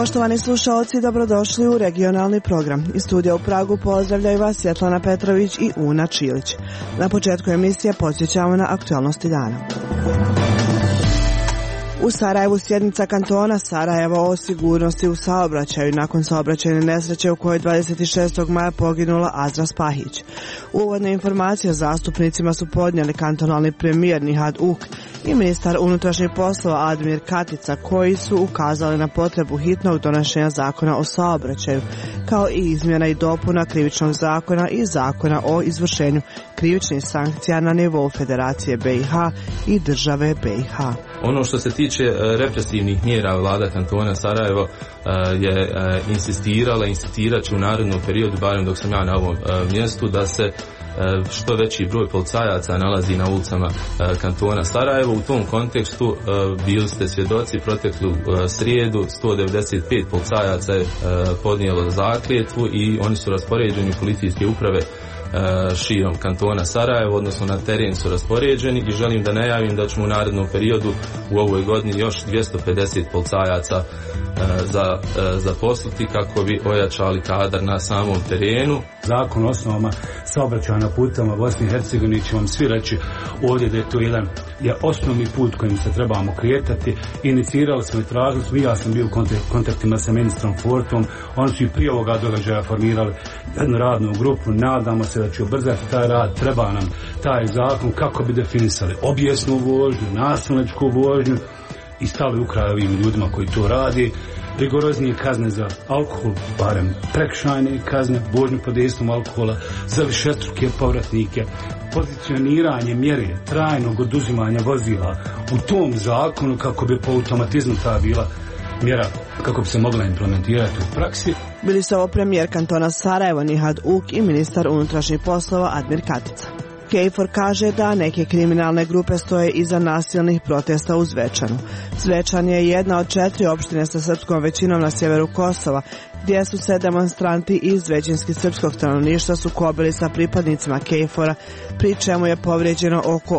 Poštovani slušalci, dobrodošli u regionalni program. Iz studija u Pragu pozdravljaju vas Svjetlana Petrović i Una Čilić. Na početku emisije podsjećamo na aktualnosti dana. U Sarajevu sjednica kantona Sarajevo o sigurnosti u saobraćaju nakon saobraćajne nesreće u kojoj 26. maja poginula Azra Spahić. Uvodne informacije zastupnicima su podnijeli kantonalni premijer Nihad Uk i ministar unutrašnjih poslova Admir Katica, koji su ukazali na potrebu hitnog donošenja zakona o saobraćaju, kao i izmjena i dopuna krivičnog zakona i zakona o izvršenju krivičnih sankcija na nivou Federacije BiH i države BiH. Ono što se tiče represivnih mjera, vlada kantona Sarajevo je insistirat će u narednom periodu, barem dok sam ja na ovom mjestu, da se što veći broj policajaca nalazi na ulicama kantona Sarajevo. U tom kontekstu bili ste svjedoci proteklu srijedu, 195 policajaca je podnijelo zakletvu i oni su raspoređeni u policijske uprave širom kantona Sarajevo, odnosno na teren su raspoređeni, i želim da najavim da ćemo u narednom periodu u ovoj godini još 250 policajaca zaposliti kako bi ojačali kadar na samom terenu. Zakon o osnovama saobraćaja na putevima Bosni i Hercegovini će vam svi reći ovdje da je to jedan osnovni put kojim se trebamo kretati. Inicirali smo i tražili smo, ja sam bio u kontaktima sa ministrom Fortom, oni su i prije ovoga događaja formirali jednu radnu grupu, nadamo se da će ubrzati taj rad, treba nam taj zakon kako bi definisali obijesnu vožnju, nasilničku vožnju i stali u kraj ovim ljudima koji to radi, rigoroznije kazne za alkohol, barem prekršajne kazne, vožnju pod dejstvom alkohola, za višestruke povratnike, pozicioniranje mjere trajnog oduzimanja vozila u tom zakonu kako bi po automatizmu ta bila mjera kako bi se mogla implementirati u praksi. Bili su ovo premijer kantona Sarajevo Nihad Uk i ministar unutrašnjih poslova Admir Katica. KFOR kaže da neke kriminalne grupe stoje iza nasilnih protesta u Zvečanu. Zvečan je jedna od 4 opštine sa srpskom većinom na sjeveru Kosova, gdje su se demonstranti iz većinski srpskog stanovništva sukobili sa pripadnicima KFOR-a, pri čemu je povrijeđeno oko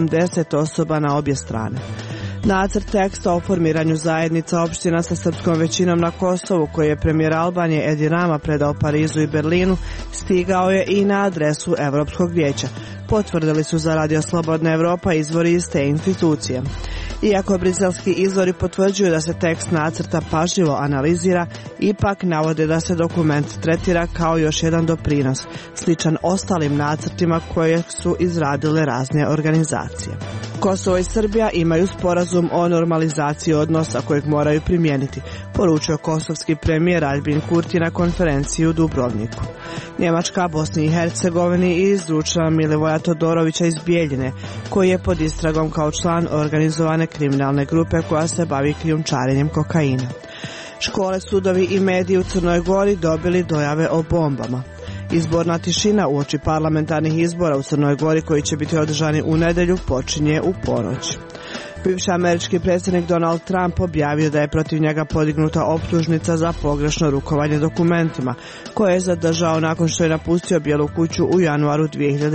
80 osoba na obje strane. Nacrt teksta o formiranju zajednica opština sa srpskom većinom na Kosovu, koji je premijer Albanije Edi Rama predao Parizu i Berlinu, stigao je i na adresu Evropskog vijeća. Potvrdili su za Radio Slobodna Evropa izvori iz te institucije. Iako briselski izvori potvrđuju da se tekst nacrta pažljivo analizira, ipak navode da se dokument tretira kao još jedan doprinos, sličan ostalim nacrtima koje su izradile razne organizacije. Kosovo i Srbija imaju sporazum o normalizaciji odnosa kojeg moraju primijeniti, poručio kosovski premijer Albin Kurti na konferenciji u Dubrovniku. Njemačka Bosni i Hercegovini izručila Milivoja Todorovića iz Bijeljine, koji je pod istragom kao član organizovane kriminalne grupe koja se bavi krijumčarenjem kokaina. Škole, sudovi i mediji u Crnoj Gori dobili dojave o bombama. Izborna tišina uoči parlamentarnih izbora u Crnoj Gori, koji će biti održani u nedjelju, počinje u ponoć. Bivši američki predsjednik Donald Trump objavio da je protiv njega podignuta optužnica za pogrešno rukovanje dokumentima, koje je zadržao nakon što je napustio Bijelu kuću u januaru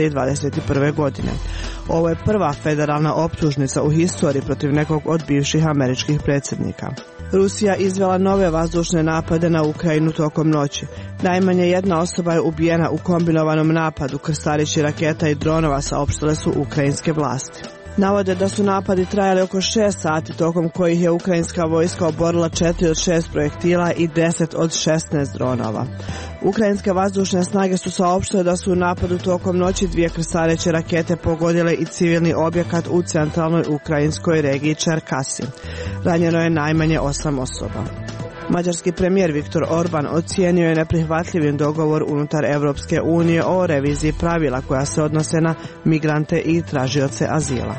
2021. godine. Ovo je prva federalna optužnica u historiji protiv nekog od bivših američkih predsjednika. Rusija izvela nove vazdušne napade na Ukrajinu tokom noći. Najmanje jedna osoba je ubijena u kombinovanom napadu krstareći raketa i dronova, saopštile su ukrajinske vlasti. Navode da su napadi trajali oko 6 sati, tokom kojih je ukrajinska vojska oborila 4 od 6 projektila i 10 od 16 dronova. Ukrajinske vazdušne snage su saopštile da su u napadu tokom noći 2 krstareće rakete pogodile i civilni objekat u centralnoj ukrajinskoj regiji Čerkasi. Ranjeno je najmanje 8 osoba. Mađarski premijer Viktor Orban ocijenio je neprihvatljivim dogovor unutar Europske unije o reviziji pravila koja se odnose na migrante i tražioce azila.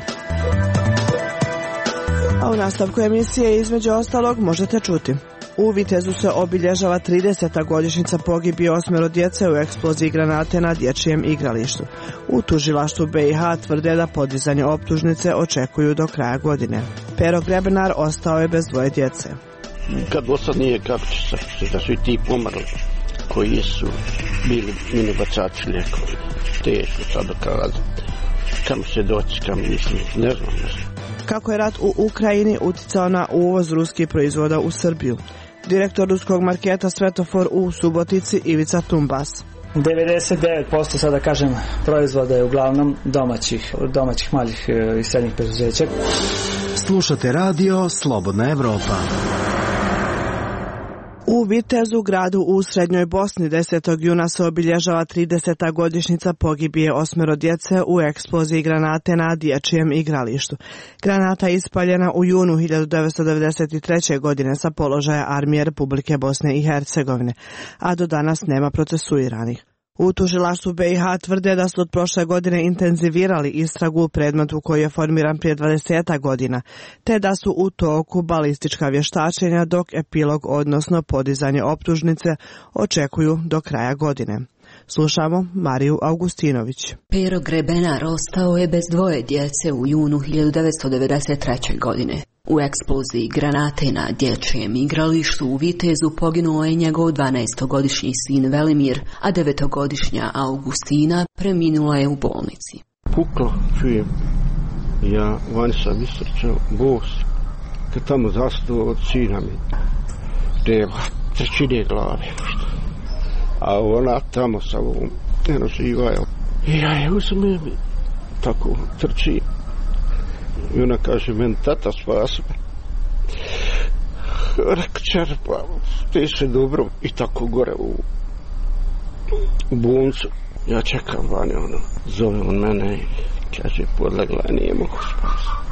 A u nastavku emisije između ostalog možete čuti: u Vitezu se obilježava 30. godišnjica pogibije 8 djece u eksploziji granate na dječjem igralištu. U tužilaštvu BiH tvrde da podizanje optužnice očekuju do kraja godine. Pero Grebenar ostao je bez 2 djece. Kad dosad nije kako će se, da su i ti pomrli koji su bili minobacači lijekovi. Teško sad dokazati. Kam će doći, kam mislim, ne znam. Kako je rat u Ukrajini uticao na uvoz ruskih proizvoda u Srbiju? Direktor ruskog marketa Svetofor u Subotici Ivica Tumbas. 99% sada kažem proizvoda je uglavnom domaćih malih i srednjih preduzeća. Slušate radio Slobodna Evropa. U Vitezu, gradu u Srednjoj Bosni, 10. juna se obilježava 30. godišnjica pogibije 8 djece u eksploziji granate na dječjem igralištu. Granata je ispaljena u junu 1993. godine sa položaja armije Republike Bosne i Hercegovine, a do danas nema procesuiranih. U tužilaštvu BiH tvrde da su od prošle godine intenzivirali istragu u predmetu koji je formiran prije 20 godina, te da su u toku balistička vještačenja, dok epilog, odnosno podizanje optužnice, očekuju do kraja godine. Slušamo Mariju Augustinović. Pero Grebenar ostao je bez 2 djece u junu 1993. godine. U eksploziji granate na dječjem igralištu u Vitezu poginuo je njegov 12-godišnji sin Velimir, a 9-godišnja Augustina preminula je u bolnici. Puklo, čujem. Ja vani sam istrčao, bos. Kad tamo zastao od sina mi, nema trećine glave. A ona tamo sa ovom eno živa je. I ja je uzmem, tako trči. I ona kaže, meni tata spasa. Rekao, čerpa, ti se dobro. I tako gore u bolnicu. Ja čekam vani, zove on mene i kaže, podlegla, nije mogu spasiti.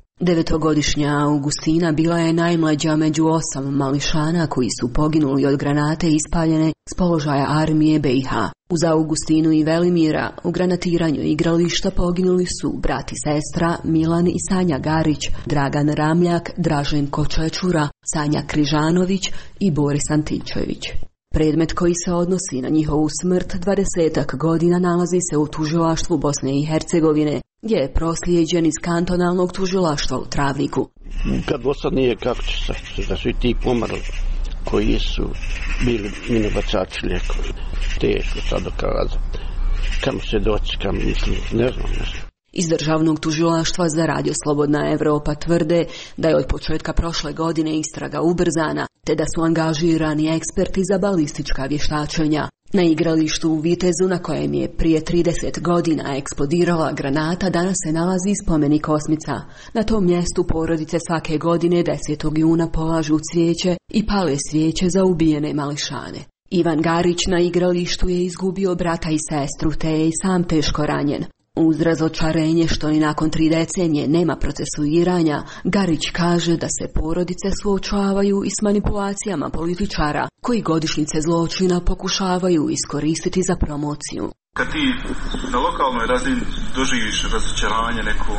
9-godišnja Augustina bila je najmlađa među 8 mališana koji su poginuli od granate ispaljene s položaja armije BiH. Uz Augustinu i Velimira u granatiranju igrališta poginuli su brat i sestra Milan i Sanja Garić, Dragan Ramljak, Draženko Čečura, Sanja Križanović i Boris Antičević. Predmet koji se odnosi na njihovu smrt 20 godina nalazi se u tužilaštvu Bosne i Hercegovine, gdje je proslijeđen iz kantonalnog tužilaštva u Travniku. Kad dosad nije kako će se, da su i ti pomrli koji su bili minobacači lijekovi. Teško sad dokazati. Kamo se doći, kamo mislim, ne znam. Iz Državnog tužilaštva za radio Slobodna Evropa tvrde da je od početka prošle godine istraga ubrzana, te da su angažirani eksperti za balistička vještačenja. Na igralištu u Vitezu, na kojem je prije 30 godina eksplodirala granata, danas se nalazi spomenik osmica. Na tom mjestu porodice svake godine 10. juna polažu cvijeće i pale svijeće za ubijene mališane. Ivan Garić na igralištu je izgubio brata i sestru, te je i sam teško ranjen. Uz razočarenje što i nakon 3 decenije nema procesuiranja, Garić kaže da se porodice suočavaju i s manipulacijama političara koji godišnjice zločina pokušavaju iskoristiti za promociju. Kad ti na lokalnoj razini doživiš razočaranje neko,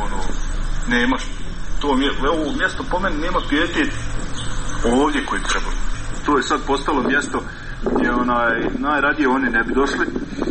nemaš to mjesto po meni nema pijetet ovdje koji treba. To je sad postalo mjesto gdje najradije oni ne bi došli,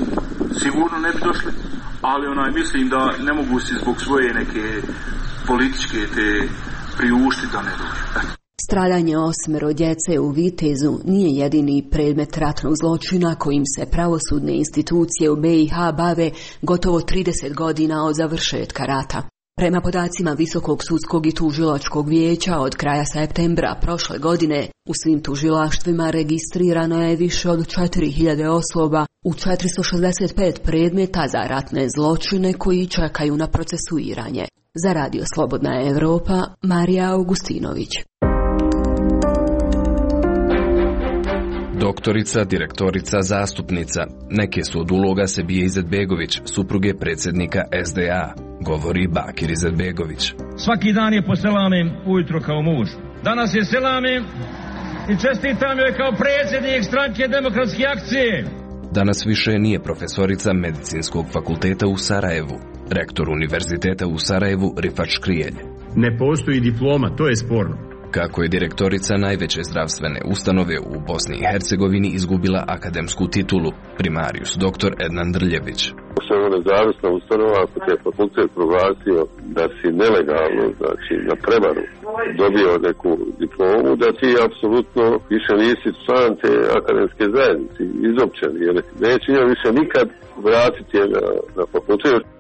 sigurno ne bi došli. Ali mislim da ne mogu si zbog svoje neke političke te priuštiti da ne dođu. Stradanje 8 djece u Vitezu nije jedini predmet ratnog zločina kojim se pravosudne institucije u BiH bave gotovo 30 godina od završetka rata. Prema podacima Visokog sudskog i tužilačkog vijeća od kraja septembra prošle godine u svim tužilaštvima registrirano je više od 4000 osoba u 465 predmeta za ratne zločine koji čekaju na procesuiranje. Za radio Slobodna Evropa, Marija Augustinović. Doktorica, direktorica, zastupnica. Neke su od uloga Sebije Izetbegović, supruge predsjednika SDA, govori Bakir Izetbegović. Svaki dan je poselamim ujutro kao muž. Danas je selamim i čestitam joj kao predsjednik stranke Demokratske akcije. Danas više nije profesorica Medicinskog fakulteta u Sarajevu. Rektor Univerziteta u Sarajevu Rifat Škrijelj. Ne postoji diploma, to je sporno. Kako je direktorica najveće zdravstvene ustanove u Bosni i Hercegovini izgubila akademsku titulu, primarius dr. Ednan Drljević. Samo nezavisna ustanova, ako te fakultet proglasio da si nelegalno, znači na prevaru, dobio neku diplomu, da ti apsolutno više nisi član te akademske zajednice, izopćen, jer neće njoj više nikad vratiti na fakultet.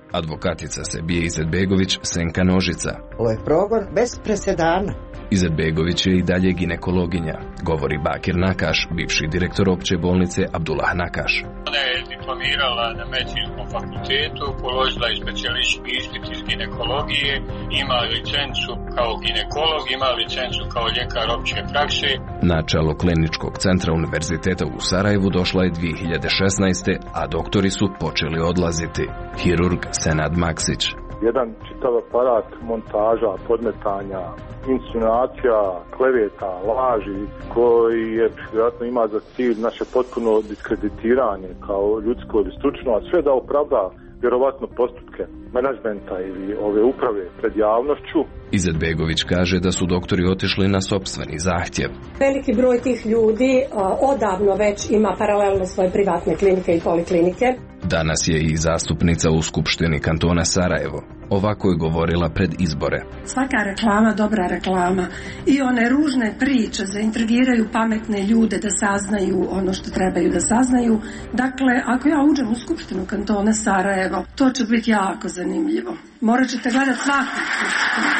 Advokatica Sebije Izetbegović Senka Nožica. Ovo je progon bez presedana. Izetbegović je i dalje ginekologinja, govori Bakir Nakaš, bivši direktor opće bolnice Abdullah Nakaš. Ona je diplomirala na medicinskom fakultetu, položila je specijalistički ispit iz ginekologije, ima licencu kao ginekolog, ima licencu kao ljekar opće prakse. Na čelo kliničkog centra univerziteta u Sarajevu došla je 2016. a doktori su počeli odlaziti. Hirurg Senad Maksić. Jedan čitav aparat montaža, podmetanja, insinuacija, kleveta, laži, koji je vjerojatno ima za cilj naše potpuno diskreditiranje kao ljudsko ili stručno, a sve da opravda vjerovatno postupke menadžmenta ili ove uprave pred javnošću. Izetbegović kaže da su doktori otišli na sopstveni zahtjev. Veliki broj tih ljudi odavno već ima paralelno svoje privatne klinike i poliklinike. Danas je i zastupnica u Skupštini kantona Sarajevo. Ovako je govorila pred izbore. Svaka reklama, dobra reklama. I one ružne priče zaintrigiraju pametne ljude da saznaju ono što trebaju da saznaju. Dakle, ako ja uđem u Skupštinu kantona Sarajevo, to će biti jako zanimljivo. Morat ćete gledati svaku skupštinu.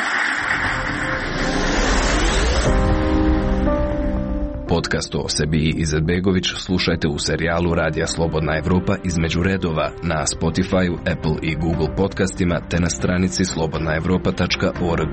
Podcast o Sebiji Izetbegović slušajte u serijalu Radija Slobodna Evropa između redova na Spotify, Apple i Google podcastima te na stranici slobodnaevropa.org.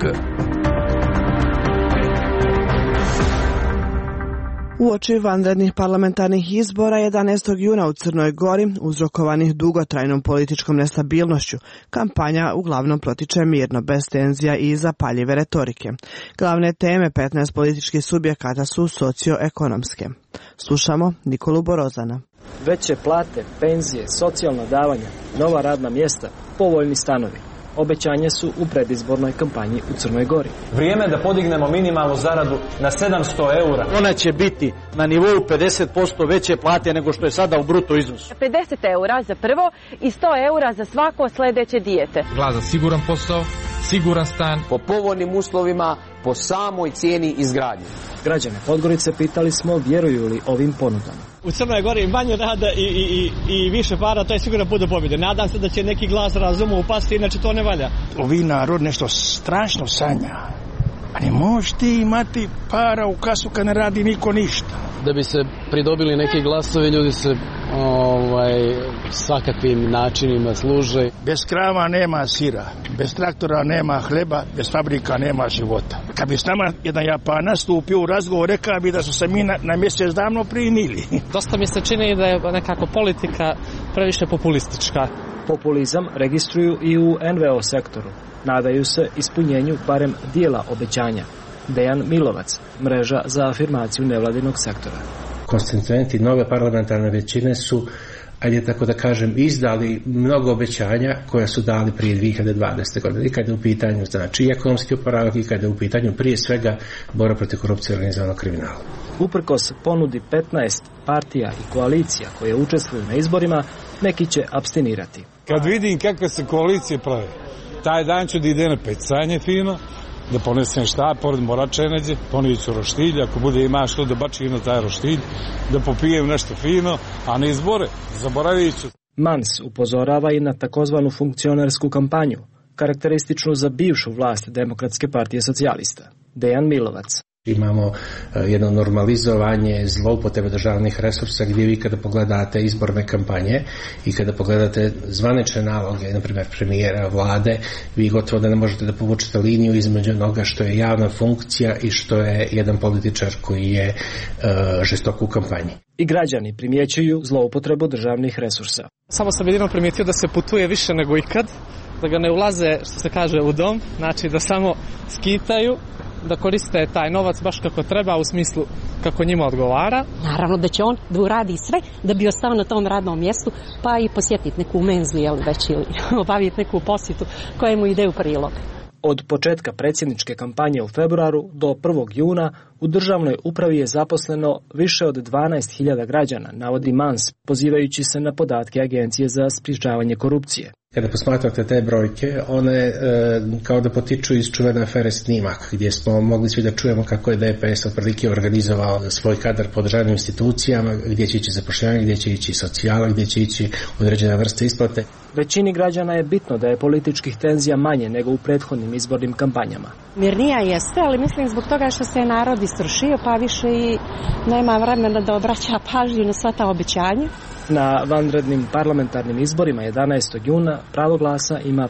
Uoči vanrednih parlamentarnih izbora 11. juna u Crnoj Gori, uzrokovanih dugotrajnom političkom nestabilnošću, kampanja uglavnom protiče mirno, bez tenzija i zapaljive retorike. Glavne teme 15 političkih subjekata su socioekonomske. Slušamo Nikolu Borozana. Veće plate, penzije, socijalna davanja, nova radna mjesta, povoljni stanovi. Obećanje su u predizbornoj kampanji u Crnoj Gori. Vrijeme je da podignemo minimalnu zaradu na 700 eura. Ona će biti na nivou 50% veće plate nego što je sada u bruto iznosu. 50 eura za prvo i 100 eura za svako sljedeće dijete. Glas za siguran posao, siguran stan. Po povoljnim uslovima, po samoj cijeni izgradnje. Građane Podgorice pitali smo vjeruju li ovim ponudama. U Crnoj Gori manje rada i više para, to je sigurno put do pobjede. Nadam se da će neki glas razuma upasti, inače to ne valja. Ovi narod nešto strašno sanja. A ne možeš ti imati para u kasu kad ne radi niko ništa. Da bi se pridobili neki glasovi, ljudi se svakakvim načinima služe. Bez krava nema sira, bez traktora nema hleba, bez fabrika nema života. Kad bi s nama jedan Japanac stupio u razgovor, rekao bi da su se mi na mjesec davno primili. Dosta mi se čini da je nekako politika previše populistička. Populizam registruju i u NVO sektoru. Nadaju se ispunjenju barem dijela obećanja. Dejan Milovac, mreža za afirmaciju nevladinog sektora. Konstituenti nove parlamentarne većine su, ajde tako da kažem, izdali mnogo obećanja koja su dali prije 2020. godine. I kada je u pitanju znači ekonomski oporavak i kada je u pitanju prije svega borba protiv korupcije i organizovanog kriminala. Uprkos ponudi 15 partija i koalicija koje učestvuju na izborima, neki će apstinirati. Kad vidim kakve se koalicije prave, taj dan ću da ide na pecanje fino, da ponesem štab, pored moračeneđe, ponijet ću roštilj, ako bude ima što da bačim na taj roštilj, da popijem nešto fino, a ne izbore, zaboravit ću. Mans upozorava i na takozvanu funkcionarsku kampanju, karakterističnu za bivšu vlast Demokratske partije socijalista. Dejan Milovac. Imamo jedno normalizovanje zloupotrebe državnih resursa gdje vi kada pogledate izborne kampanje i kada pogledate zvanične naloge, na primjer premijera, vlade, vi gotovo da ne možete da povučete liniju između onoga što je javna funkcija i što je jedan političar koji je žestok u kampanji. I građani primjećuju zloupotrebu državnih resursa. Samo sam jedino primijetio da se putuje više nego ikad, da ga ne ulaze, što se kaže, u dom, znači da samo skitaju, da koriste taj novac baš kako treba, u smislu kako njima odgovara. Naravno da će on da uradi sve da bi ostao na tom radnom mjestu, pa i posjetiti neku menzu ili obaviti neku posjetu koja mu ide u prilog. Od početka predsjedničke kampanje u februaru do 1. juna u državnoj upravi je zaposleno više od 12.000 građana, navodi Mans, pozivajući se na podatke Agencije za sprječavanje korupcije. Kada posmatrate te brojke, one kao da potiču iz čuvene afere Snimak, gdje smo mogli svi da čujemo kako je DPS otprilike organizovao svoj kadar po državnim institucijama, gdje će ići zapošljavanje, gdje će ići socijala, gdje će ići određena vrsta isplate. Većini građana je bitno da je političkih tenzija manje nego u prethodnim izbornim kampanjama. Mirnija jeste, ali mislim zbog toga što se narod istrošio, pa više i nema vremena da obraća pažnju na sva ta obećanja. Na vanrednim parlamentarnim izborima 11. juna pravo glasa ima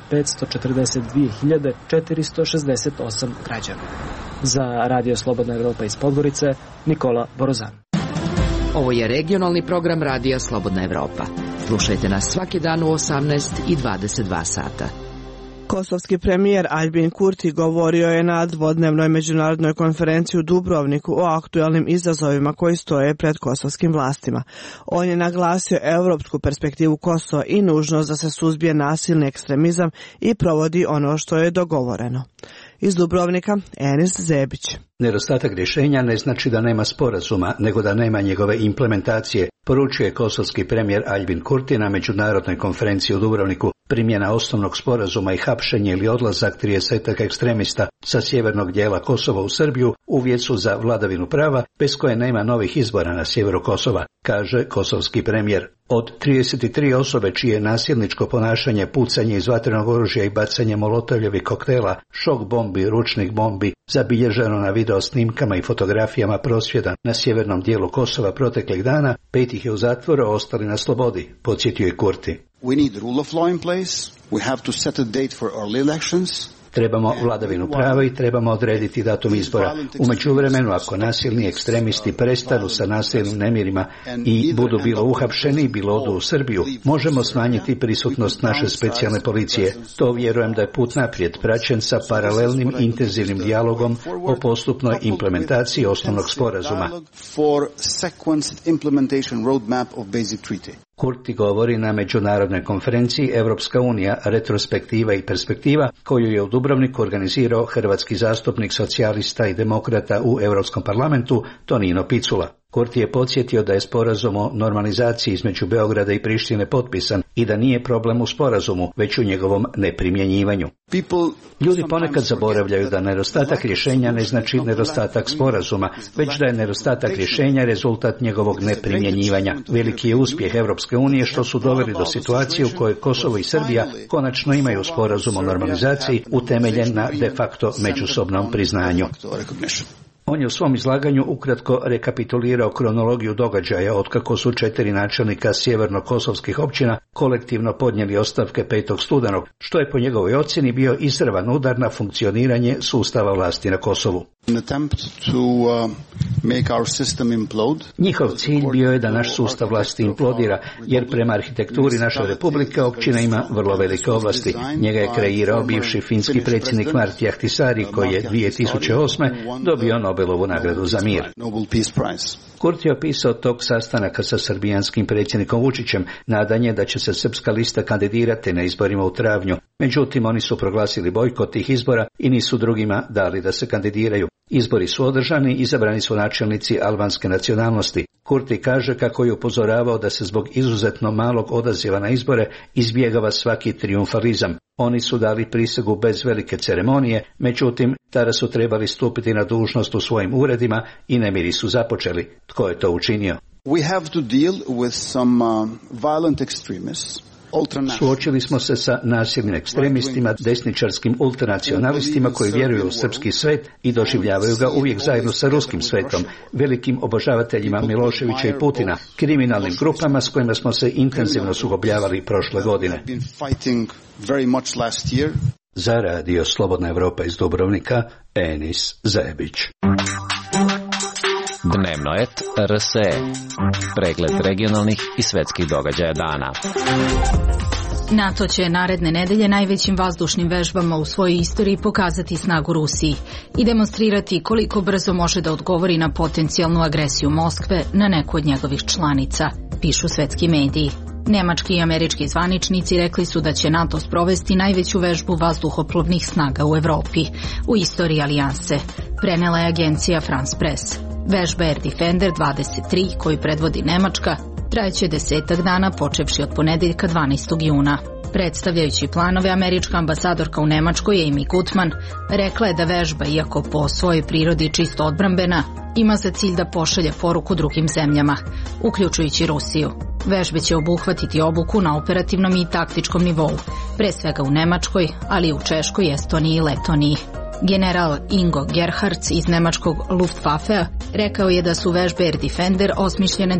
542.468 građana. Za Radio Slobodna Evropa iz Podgorice, Nikola Borozan. Ovo je regionalni program Radija Slobodna Evropa. Slušajte nas svaki dan u 18 i 22 sata. Kosovski premijer Aljbin Kurti govorio je na dvodnevnoj međunarodnoj konferenciji u Dubrovniku o aktualnim izazovima koji stoje pred kosovskim vlastima. On je naglasio europsku perspektivu Kosova i nužnost da se suzbije nasilni ekstremizam i provodi ono što je dogovoreno. Iz Dubrovnika, Enis Zebić. Nedostatak rješenja ne znači da nema sporazuma, nego da nema njegove implementacije, poručuje kosovski premijer Aljbin Kurti na međunarodnoj konferenciji u Dubrovniku. Primjena osnovnog sporazuma i hapšenje ili odlazak 30 ekstremista sa sjevernog dijela Kosova u Srbiju uvjet su za vladavinu prava, bez koje nema novih izbora na sjeveru Kosova, kaže kosovski premijer. Od 33 osobe čije nasilničko ponašanje, pucanje iz vatrenog oružja i bacanje molotovljevih koktela, šok bombi, ručnih bombi, zabilježeno na video snimkama i fotografijama prosvjeda na sjevernom dijelu Kosova proteklih dana, 5 ih je u zatvoru, a ostali na slobodi, podsjetio je Kurti. We need rule of law in place. We have to set a date for early elections. Trebamo vladavinu prava i trebamo odrediti datum izbora. U međuvremenu, ako nasilni ekstremisti prestanu sa nasilnim nemirima i budu bilo uhapšeni, bilo odu u Srbiju, možemo smanjiti prisutnost naše specijalne policije. To vjerujem da je put naprijed, praćen sa paralelnim intenzivnim dijalogom o postupnoj implementaciji osnovnog sporazuma. Kurti govori na međunarodnoj konferenciji Evropska unija, retrospektiva i perspektiva, koju je u Dubrovniku organizirao hrvatski zastupnik socijalista i demokrata u Europskom parlamentu Tonino Picula. Kurti je podsjetio da je sporazum o normalizaciji između Beograda i Prištine potpisan i da nije problem u sporazumu, već u njegovom neprimjenjivanju. Ljudi ponekad zaboravljaju da nedostatak rješenja ne znači nedostatak sporazuma, već da je nedostatak rješenja rezultat njegovog neprimjenjivanja. Veliki je uspjeh Europske unije što su doveli do situacije u kojoj Kosovo i Srbija konačno imaju sporazum o normalizaciji utemeljen na de facto međusobnom priznanju. On je u svom izlaganju ukratko rekapitulirao kronologiju događaja otkako su 4 načelnika sjeverno-kosovskih općina kolektivno podnijeli ostavke 5. studenog, što je po njegovoj ocjeni bio izravan udar na funkcioniranje sustava vlasti na Kosovu. Njihov cilj bio je da naš sustav vlasti implodira, jer prema arhitekturi naše republike općina ima vrlo velike ovlasti. Njega je kreirao bivši finski predsjednik Martti Ahtisaari, koji je 2008. dobio Nobelovu nagradu za mir. Kurti je opisao tok sastanaka sa srbijanskim predsjednikom Vučićem, nadanje da će se srpska lista kandidirati na izborima u travnju. Međutim, oni su proglasili bojkot tih izbora i nisu drugima dali da se kandidiraju. Izbori su održani, izabrani su načelnici albanske nacionalnosti. Kurti kaže kako je upozoravao da se zbog izuzetno malog odaziva na izbore izbjegava svaki trijumfalizam. Oni su dali prisegu bez velike ceremonije, međutim, tada su trebali stupiti na dužnost u svojim uredima i nemiri su započeli. Tko je to učinio? We have to deal with some violent extremists. Suočili smo se sa nasilnim ekstremistima, desničarskim ultranacionalistima koji vjeruju u srpski svet i doživljavaju ga uvijek zajedno sa ruskim svetom, velikim obožavateljima Miloševića i Putina, kriminalnim grupama s kojima smo se intenzivno sukobljavali prošle godine. Za Radio Slobodna Evropa iz Dubrovnika, Enis Zebić. Dnevno et RSE. Pregled regionalnih i svetskih događaja dana. NATO će naredne nedelje najvećim vazdušnim vežbama u svojoj istoriji pokazati snagu Rusiji i demonstrirati koliko brzo može da odgovori na potencijalnu agresiju Moskve na neku od njegovih članica, pišu svetski mediji. Nemački i američki zvaničnici rekli su da će NATO sprovesti najveću vežbu vazduhoplovnih snaga u Evropi u istoriji alijanse, prenela je agencija France Press. Vežba Air Defender 23, koju predvodi Nemačka, trajeće 10 dana počevši od ponedeljka 12. juna. Predstavljajući planove, američka ambasadorka u Nemačkoj Amy Gutmann rekla je da vežba, iako po svojoj prirodi čisto odbrambena, ima za cilj da pošalje poruku drugim zemljama, uključujući Rusiju. Vežbe će obuhvatiti obuku na operativnom i taktičkom nivou, pre svega u Nemačkoj, ali i u Češkoj, Estoniji i Letoniji. General Ingo Gerhardt iz nemačkog Luftwaffea rekao je da su vežbe Air Defender osmišljene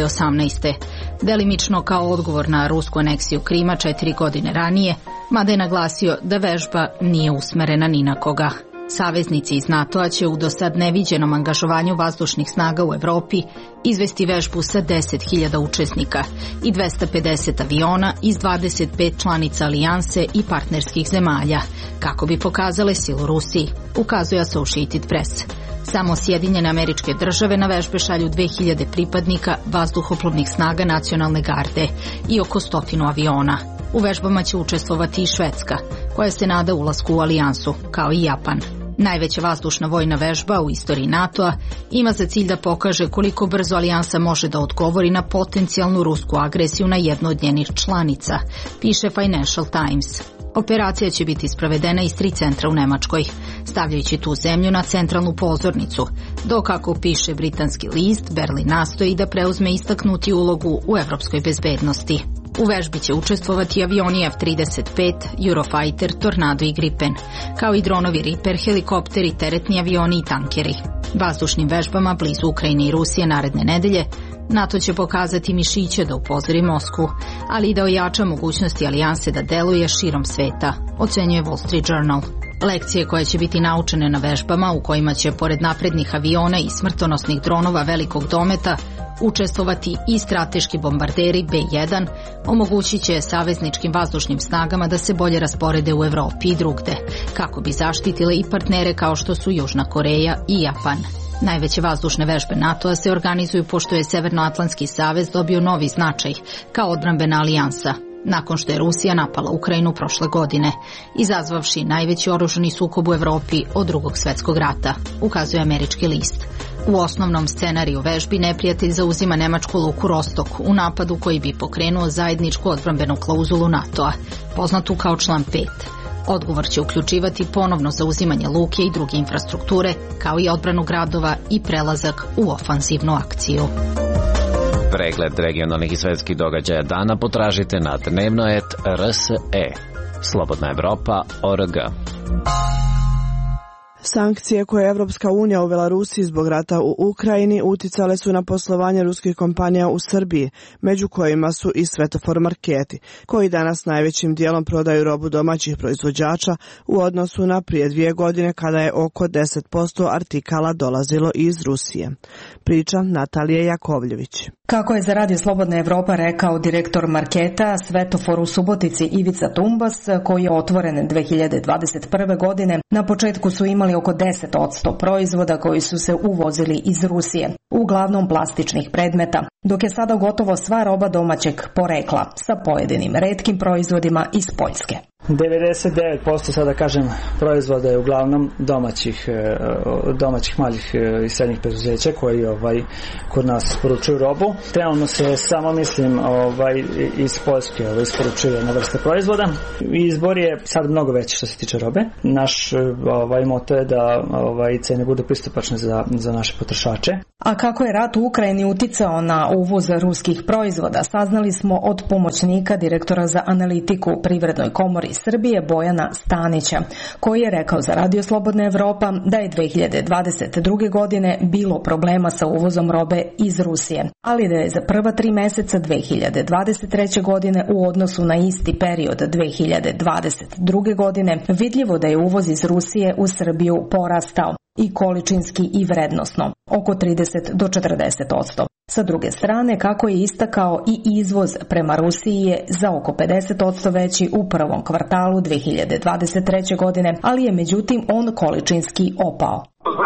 2018. delimično kao odgovor na rusku aneksiju Krima 4 godine ranije, mada je naglasio da vežba nije usmerena ni na koga. Saveznici iz NATO-a će u dosad neviđenom angažovanju vazdušnih snaga u Evropi izvesti vežbu sa 10.000 učesnika i 250 aviona iz 25 članica alijanse i partnerskih zemalja, kako bi pokazale silu Rusiji, ukazuje Associated Press. Samo Sjedinjene Američke Države na vežbe šalju 2000 pripadnika vazduhoplovnih snaga nacionalne garde i oko 100 aviona. U vežbama će učestvovati i Švedska, koja se nada ulasku u alijansu, kao i Japan. Najveća vazdušna vojna vežba u istoriji NATO-a ima za cilj da pokaže koliko brzo alijansa može da odgovori na potencijalnu rusku agresiju na jednu od njenih članica, piše Financial Times. Operacija će biti sprovedena iz 3 centra u Nemačkoj, stavljajući tu zemlju na centralnu pozornicu, dok, kako piše britanski list, Berlin nastoji da preuzme istaknuti ulogu u evropskoj bezbednosti. U vežbi će učestvovati avioni F-35, Eurofighter, Tornado i Gripen, kao i dronovi Reaper, helikopteri, teretni avioni i tankeri. Vazdušnim vežbama blizu Ukrajine i Rusije naredne nedelje NATO će pokazati mišiće da upozori Moskvu, ali i da ojača mogućnosti alijanse da deluje širom sveta, ocenjuje Wall Street Journal. Lekcije koje će biti naučene na vežbama, u kojima će pored naprednih aviona i smrtonosnih dronova velikog dometa učestvovati i strateški bombarderi B-1, omogućit će savezničkim vazdušnim snagama da se bolje rasporede u Evropi i drugde, kako bi zaštitile i partnere kao što su Južna Koreja i Japan. Najveće vazdušne vežbe NATO-a se organizuju pošto je Severnoatlantski savez dobio novi značaj kao odbrambena alijansa, nakon što je Rusija napala Ukrajinu prošle godine, izazvavši najveći oružani sukob u Evropi od Drugog svjetskog rata, ukazuje američki list. U osnovnom scenariju vežbi neprijatelj zauzima nemačku luku Rostok u napadu koji bi pokrenuo zajedničku odbrambenu klauzulu NATO-a, poznatu kao član 5. Odgovor će uključivati ponovno zauzimanje luke i druge infrastrukture, kao i odbranu gradova i prelazak u ofanzivnu akciju. Pregled regionalnih i svetskih događaja dana potražite na dnevno.rs.e. Slobodna Evropa.org. Sankcije koje je Evropska unija uvela Rusiji zbog rata u Ukrajini uticale su na poslovanje ruskih kompanija u Srbiji, među kojima su i Svetofor marketi, koji danas najvećim dijelom prodaju robu domaćih proizvođača u odnosu na prije 2 godine kada je oko 10% artikala dolazilo iz Rusije. Priča Natalije Jakovljević. Kako je za Radio Slobodna Evropa rekao direktor marketa Svetofor u Subotici Ivica Tumbas, koji je otvoren 2021. godine, na početku su imali oko 10% proizvoda koji su se uvozili iz Rusije, uglavnom plastičnih predmeta, dok je sada gotovo sva roba domaćeg porekla, sa pojedinim retkim proizvodima iz Poljske. 99% sada kažem proizvoda je uglavnom domaćih malih i srednjih preduzeća koji kod nas poručuju robu. Trenutno se samo iz Poljske isporučuje jedna vrsta proizvoda. Izbor je sad mnogo veći što se tiče robe. Naš moto je da cene budu pristupačne za naše potrošače. A kako je rat u Ukrajini uticao na uvoz ruskih proizvoda, saznali smo od pomoćnika direktora za analitiku u Privrednoj komori Srbije Bojana Stanića, koji je rekao za Radio Slobodna Evropa da je 2022. godine bilo problema sa uvozom robe iz Rusije, ali da je za prva 3 meseca 2023. godine u odnosu na isti period 2022. godine vidljivo da je uvoz iz Rusije u Srbiju porastao i količinski i vrednosno, oko 30 do 40%. Sa druge strane, kako je istakao, i izvoz prema Rusiji je za oko 50% veći u prvom kvartalu 2023. godine, ali je međutim on količinski opao. To znači da je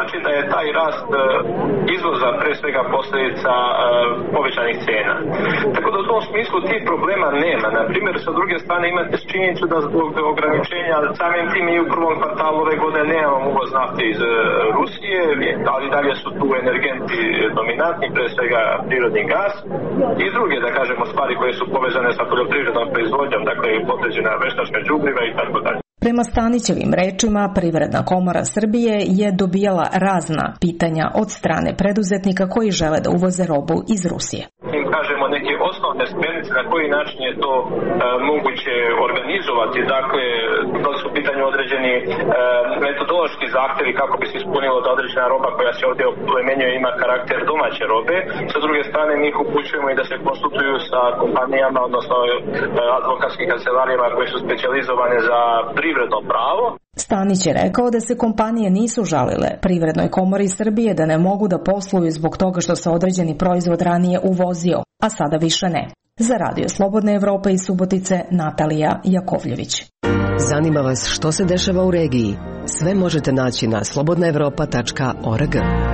je taj rast izvoza pre svega posljedica povećanih cijena. Tako da u tom smislu tih problema nema. Na primjer, sa druge strane imate činjenicu da zbog ograničenja samim tim i u prvom kvartalu ove godine nemamo uvoz nafte iz Rusije, ali dalje su tu energenti dominantni, pre svega prirodni gas i druge, da kažemo, stvari koje su povezane sa poljoprivrednom proizvodnjom, dakle potređena veštačka đubriva i tako dalje. Prema Stanićevim rečima, Privredna komora Srbije je dobijala razna pitanja od strane preduzetnika koji žele da uvoze robu iz Rusije. Im kažemo neke osnovne smjernice na koji način je to moguće organizovati, dakle da su u pitanju određeni metodološki zahtjevi kako bi se ispunilo da određena roba koja se ovdje oplemenjuje ima karakter domaće robe. Sa druge strane mi ih upućujemo i da se konsultuju sa kompanijama, odnosno advokatskim kancelarijama koje su specijalizovane za privredno pravo. Stanić je rekao da se kompanije nisu žalile Privrednoj komori Srbije da ne mogu da posluju zbog toga što se određeni proizvod ranije uvozio, a sada više ne. Za Radio Slobodne Evrope iz Subotice, Natalija Jakovljević. Zanima vas što se dešava u regiji? Sve možete naći na slobodnaevropa.org.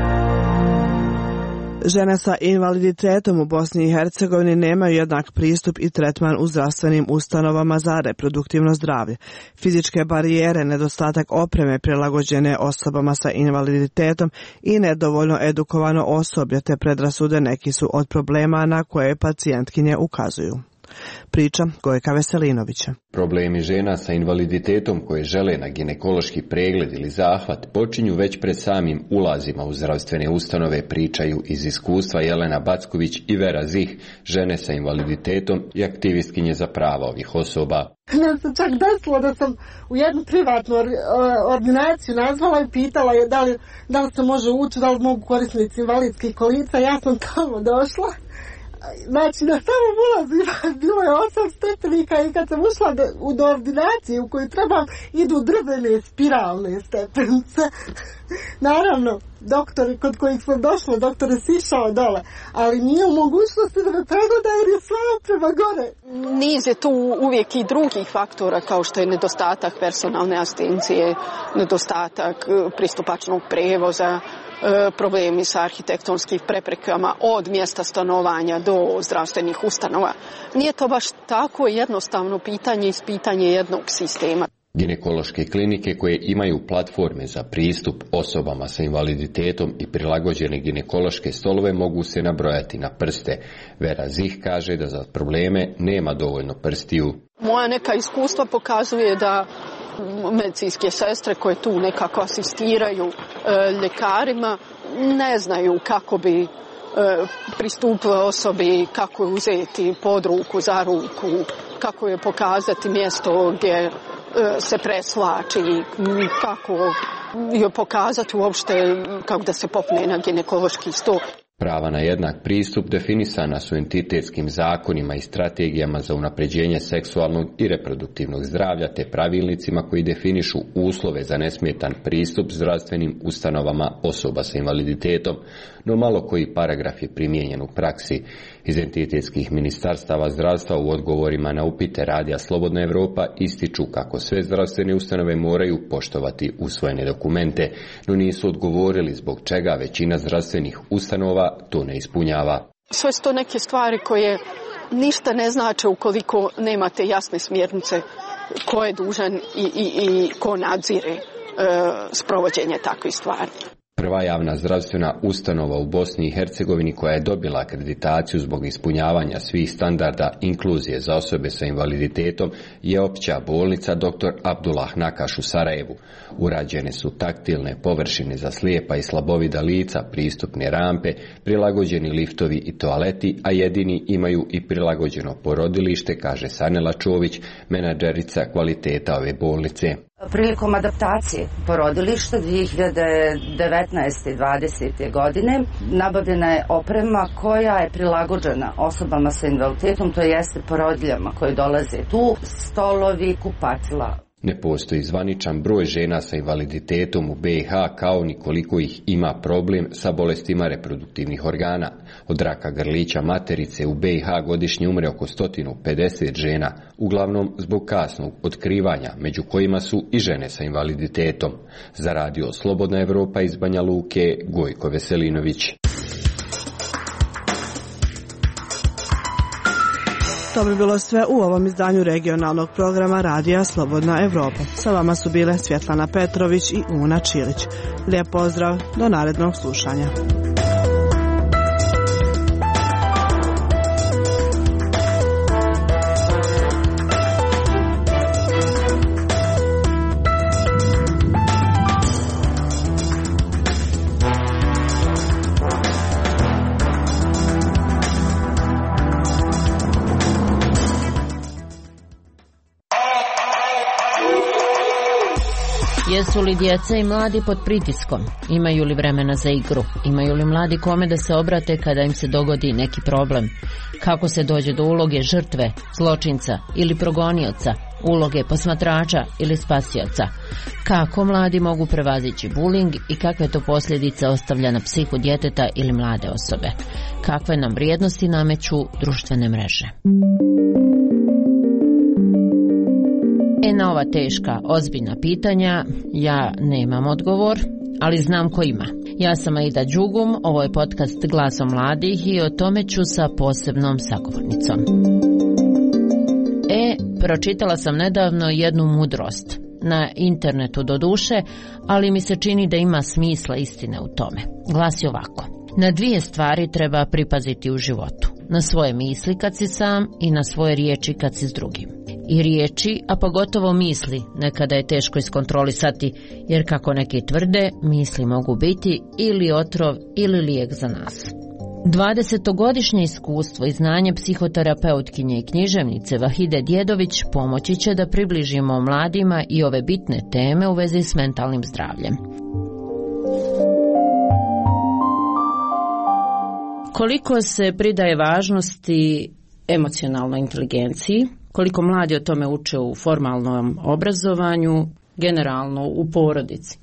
Žene sa invaliditetom u Bosni i Hercegovini nemaju jednak pristup i tretman u zdravstvenim ustanovama za reproduktivno zdravlje. Fizičke barijere, nedostatak opreme prilagođene osobama sa invaliditetom i nedovoljno edukovano osoblje te predrasude neki su od problema na koje pacijentkinje ukazuju. Priča Gojka Veselinovića. Problemi žena sa invaliditetom koje žele na ginekološki pregled ili zahvat počinju već pred samim ulazima u zdravstvene ustanove, pričaju iz iskustva Jelena Backović i Vera Zih, žene sa invaliditetom i aktivistkinje za prava ovih osoba. Nam se čak desilo da sam u jednu privatnu ordinaciju nazvala i pitala je da li se može ući, da li mogu korisnici invalidskih kolica. Ja sam tamo došla. Znači, na samom ulazu bilo je 8 stepenika i kad sam ušla do ordinacije u kojoj trebam, idu drvene spiralne stepenice. Naravno, doktori kod kojih sam došla, doktor je sišao dole, ali nije u mogućnosti da me pregleda jer je sve prema gore. Niz je tu uvijek i drugih faktora kao što je nedostatak personalne asistencije, nedostatak pristupačnog prevoza, problemi sa arhitektonskim preprekama od mjesta stanovanja do zdravstvenih ustanova. Nije to baš tako jednostavno pitanje iz pitanja jednog sistema. Ginekološke klinike koje imaju platforme za pristup osobama sa invaliditetom i prilagođene ginekološke stolove mogu se nabrojati na prste. Vera Zih kaže da za probleme nema dovoljno prstiju. Moja neka iskustva pokazuje da medicinske sestre koje tu nekako asistiraju ljekarima ne znaju kako bi pristupile osobi, kako je uzeti pod ruku, za ruku, kako je pokazati mjesto gdje se preslači, kako je pokazati uopšte kako da se popne na ginekološki stol. Prava na jednak pristup definisana su entitetskim zakonima i strategijama za unapređenje seksualnog i reproduktivnog zdravlja te pravilnicima koji definišu uslove za nesmetan pristup zdravstvenim ustanovama osoba sa invaliditetom, no malo koji paragraf je primijenjen u praksi. Iz entitetskih ministarstava zdravstva u odgovorima na upite Radija Slobodna Evropa ističu kako sve zdravstvene ustanove moraju poštovati usvojene dokumente, no nisu odgovorili zbog čega većina zdravstvenih ustanova to ne ispunjava. Sve su to neke stvari koje ništa ne znače ukoliko nemate jasne smjernice ko je dužan i ko nadzire sprovođenje takvih stvari. Prva javna zdravstvena ustanova u Bosni i Hercegovini koja je dobila akreditaciju zbog ispunjavanja svih standarda inkluzije za osobe sa invaliditetom je opća bolnica dr. Abdullah Nakaš u Sarajevu. Urađene su taktilne površine za slijepa i slabovida lica, pristupne rampe, prilagođeni liftovi i toaleti, a jedini imaju i prilagođeno porodilište, kaže Sanela Čović, menadžerica kvaliteta ove bolnice. Prilikom adaptacije porodilišta 2019. i 2020. godine nabavljena je oprema koja je prilagođena osobama sa invaliditetom, to jeste porodiljama koje dolaze tu, stolovi, kupatila. Ne postoji zvaničan broj žena sa invaliditetom u BiH kao ni koliko ih ima problem sa bolestima reproduktivnih organa. Od raka grlića materice u BiH godišnje umre oko 150 žena, uglavnom zbog kasnog otkrivanja, među kojima su i žene sa invaliditetom. Za radio Slobodna Evropa iz Banja Luke, Gojko Veselinović. To bi bilo sve u ovom izdanju regionalnog programa Radija Slobodna Evropa. Sa vama su bile Svjetlana Petrović i Una Čilić. Lijep pozdrav, do narednog slušanja. Jesu li djeca i mladi pod pritiskom? Imaju li vremena za igru? Imaju li mladi kome da se obrate kada im se dogodi neki problem? Kako se dođe do uloge žrtve, zločinca ili progonioca, uloge posmatrača ili spasioca? Kako mladi mogu prevazići buling i kakve to posljedice ostavlja na psihu djeteta ili mlade osobe? Kakve nam vrijednosti nameću društvene mreže? Na ova teška, ozbiljna pitanja ja nemam odgovor, ali znam ko ima. Ja sam Aida Đugum, ovo je podcast Glasom mladih i o tome ću sa posebnom sagovornicom. Pročitala sam nedavno jednu mudrost, na internetu doduše, ali mi se čini da ima smisla istine u tome. Glasi ovako: na dvije stvari treba pripaziti u životu. Na svoje misli kad si sam i na svoje riječi kad si s drugim. I riječi, a pogotovo misli, nekada je teško iskontrolisati, jer kako neki tvrde, misli mogu biti ili otrov ili lijek za nas. 20-godišnje iskustvo i znanje psihoterapeutkinje i književnice Vahide Djedović pomoći će da približimo mladima i ove bitne teme u vezi s mentalnim zdravljem. Koliko se pridaje važnosti emocionalnoj inteligenciji, koliko mladi o tome uče u formalnom obrazovanju, generalno u porodici?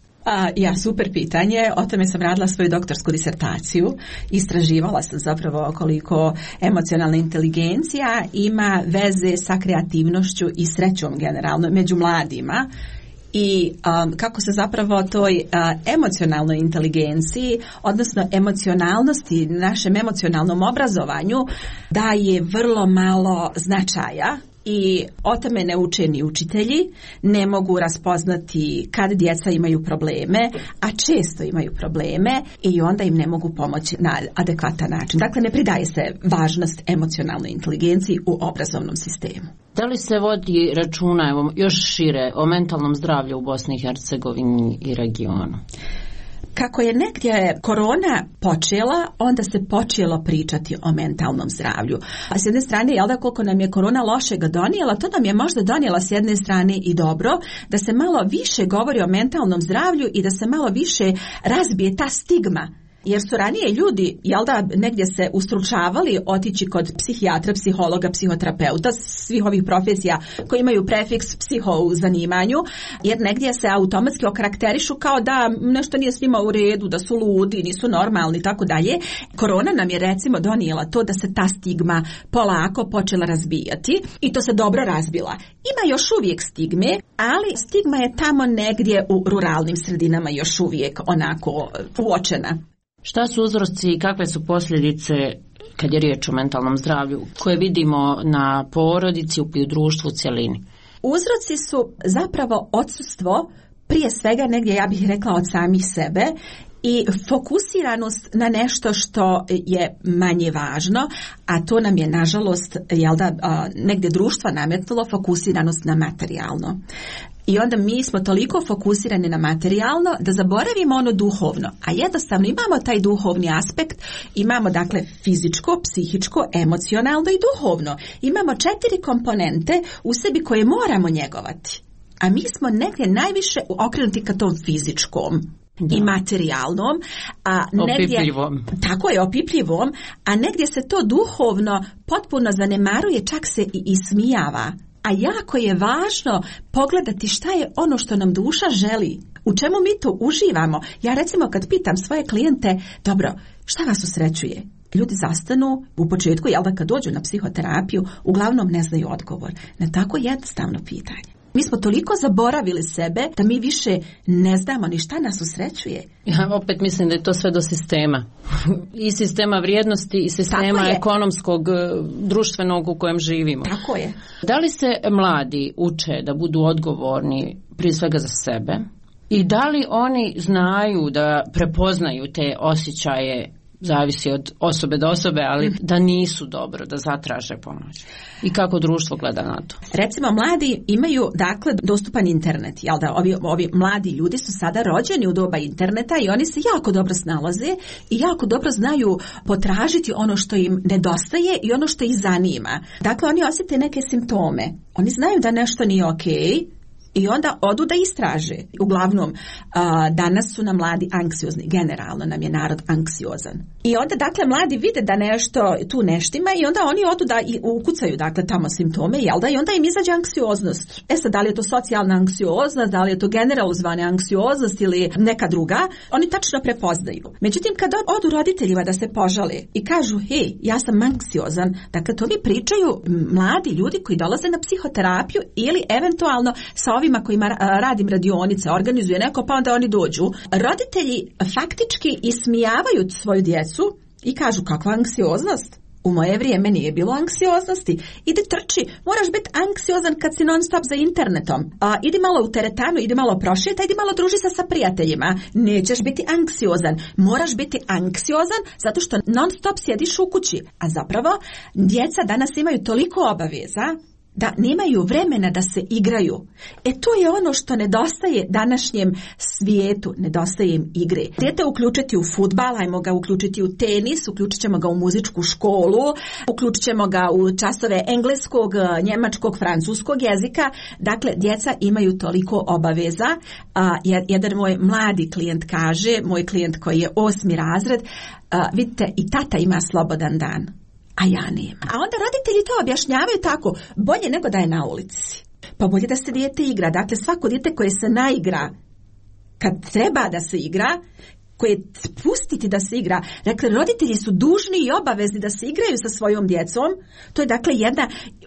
Super pitanje. O tome sam radila svoju doktorsku disertaciju. Istraživala sam zapravo koliko emocionalna inteligencija ima veze sa kreativnošću i srećom generalno među mladima. I kako se zapravo toj emocionalnoj inteligenciji, odnosno emocionalnosti, našem emocionalnom obrazovanju daje vrlo malo značaja. I o tome ne uče ni učitelji, ne mogu raspoznati kad djeca imaju probleme, a često imaju probleme i onda im ne mogu pomoći na adekvatan način. Dakle, ne pridaje se važnost emocionalnoj inteligenciji u obrazovnom sistemu. Da li se vodi računa, evo, još šire, o mentalnom zdravlju u Bosni i Hercegovini i regionu? Kako je negdje korona počela, onda se počelo pričati o mentalnom zdravlju. A s jedne strane, jel da, koliko nam je korona lošega donijela, to nam je možda donijela s jedne strane i dobro, da se malo više govori o mentalnom zdravlju i da se malo više razbije ta stigma. Jer su ranije ljudi, jel da, negdje se ustručavali otići kod psihijatra, psihologa, psihoterapeuta, svih ovih profesija koji imaju prefiks psiho u zanimanju, jer negdje se automatski okarakterišu kao da nešto nije s njima u redu, da su ludi, nisu normalni, tako dalje. Korona nam je recimo donijela to da se ta stigma polako počela razbijati i to se dobro razbila. Ima još uvijek stigme, ali stigma je tamo negdje u ruralnim sredinama još uvijek onako uočena. Šta su uzroci i kakve su posljedice kad je riječ o mentalnom zdravlju koje vidimo na porodici i u društvu u cjelini? Uzroci su zapravo odsustvo, prije svega negdje ja bih rekla od samih sebe, i fokusiranost na nešto što je manje važno, a to nam je nažalost negdje društva nametnulo, fokusiranost na materijalno. I onda mi smo toliko fokusirani na materijalno da zaboravimo ono duhovno. A jednostavno imamo taj duhovni aspekt, imamo dakle fizičko, psihičko, emocionalno i duhovno. Imamo 4 komponente u sebi koje moramo njegovati. A mi smo negdje najviše okrenuti ka tom fizičkom. Da. I materijalnom, a negdje, opipljivom. Tako je, opipljivom, a negdje se to duhovno potpuno zanemaruje, čak se i ismijava. A jako je važno pogledati šta je ono što nam duša želi. U čemu mi to uživamo? Ja recimo kad pitam svoje klijente, dobro, šta vas usrećuje? Ljudi zastanu u početku, jel da kad dođu na psihoterapiju, uglavnom ne znaju odgovor na tako jednostavno pitanje. Mi smo toliko zaboravili sebe da mi više ne znamo ni šta nas usrećuje. Ja opet mislim da je to sve do sistema. I sistema vrijednosti i sistema ekonomskog, društvenog u kojem živimo. Tako je. Da li se mladi uče da budu odgovorni prije svega za sebe? I da li oni znaju da prepoznaju te osjećaje, zavisi od osobe do osobe, ali da nisu dobro, da zatraže pomoć? I kako društvo gleda na to? Recimo, mladi imaju, dakle, dostupan internet. Jel da, ovi mladi ljudi su sada rođeni u doba interneta i oni se jako dobro snalaze i jako dobro znaju potražiti ono što im nedostaje i ono što ih zanima. Dakle, oni osjete neke simptome. Oni znaju da nešto nije okej, i onda odu da istraže. Uglavnom, danas su nam mladi anksiozni. Generalno nam je narod anksiozan. I onda, dakle, mladi vide da nešto tu neštima i onda oni odu da i ukucaju, dakle, tamo simptome, jel da? I onda im izađe anksioznost. Sad, da li je to socijalna anksioznost, da li je to generalizovana anksioznost ili neka druga, oni tačno prepoznaju. Međutim, kad odu roditeljima da se požale i kažu, hej, ja sam anksiozan, dakle, to mi pričaju mladi ljudi koji dolaze na psihoterapiju ili eventualno sa ovima kojima radim radionice, organizuje neko, pa onda oni dođu. Roditelji faktički ismijavaju svoju djecu i kažu, kakva anksioznost? U moje vrijeme nije bilo anksioznosti. Idi trči, moraš biti anksiozan kad si non stop za internetom. Idi malo u teretanu, idi malo prošeta, idi malo druži se sa prijateljima. Nećeš biti anksiozan. Moraš biti anksiozan zato što non stop sjediš u kući. A zapravo, djeca danas imaju toliko obaveza da nemaju vremena da se igraju. To je ono što nedostaje današnjem svijetu, nedostaje im igre. Dijete uključiti u fudbal, ajmo ga uključiti u tenis, uključit ćemo ga u muzičku školu, uključit ćemo ga u časove engleskog, njemačkog, francuskog jezika. Dakle, djeca imaju toliko obaveza. Jedan moj mladi klijent kaže, moj klijent koji je 8. razred, vidite, i tata ima slobodan dan, a ja nema. A onda roditelji to objašnjavaju tako, bolje nego da je na ulici. Pa bolje da se dijete igra. Dakle, svako dijete koje se naigra kad treba da se igra, koje pustiti da se igra. Dakle, roditelji su dužni i obavezni da se igraju sa svojom djecom. To je, dakle, jedna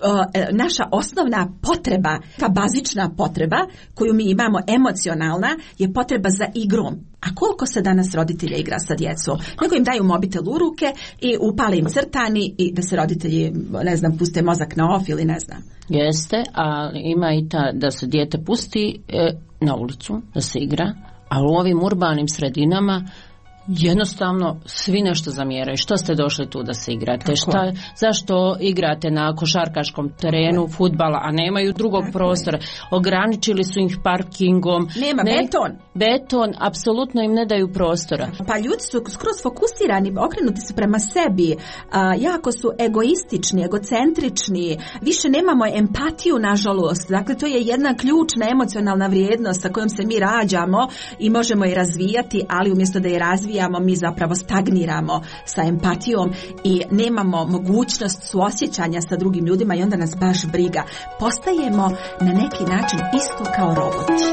naša osnovna potreba, ta bazična potreba koju mi imamo, emocionalna, je potreba za igrom. A koliko se danas roditelja igra sa djecom? Nego im daju mobitel u ruke i upale im crtani i da se roditelji, ne znam, puste mozak na off ili ne znam. Jeste, a ima i ta da se dijete pusti na ulicu, da se igra, a u ovim urbanim sredinama jednostavno svi nešto zamjeraju. Što ste došli tu da se igrate? Zašto igrate na košarkaškom terenu fudbala, a nemaju drugog prostora? Ograničili su ih parkingom. Nema beton, apsolutno im ne daju prostora. Pa ljudi su skroz fokusirani, okrenuti su prema sebi, jako su egoistični, egocentrični, više nemamo empatiju, nažalost. Dakle, to je jedna ključna emocionalna vrijednost sa kojom se mi rađamo i možemo je razvijati, ali umjesto da je razvijamo, mi zapravo stagniramo sa empatijom i nemamo mogućnost suosjećanja sa drugim ljudima i onda nas baš briga. Postajemo na neki način isto kao roboti.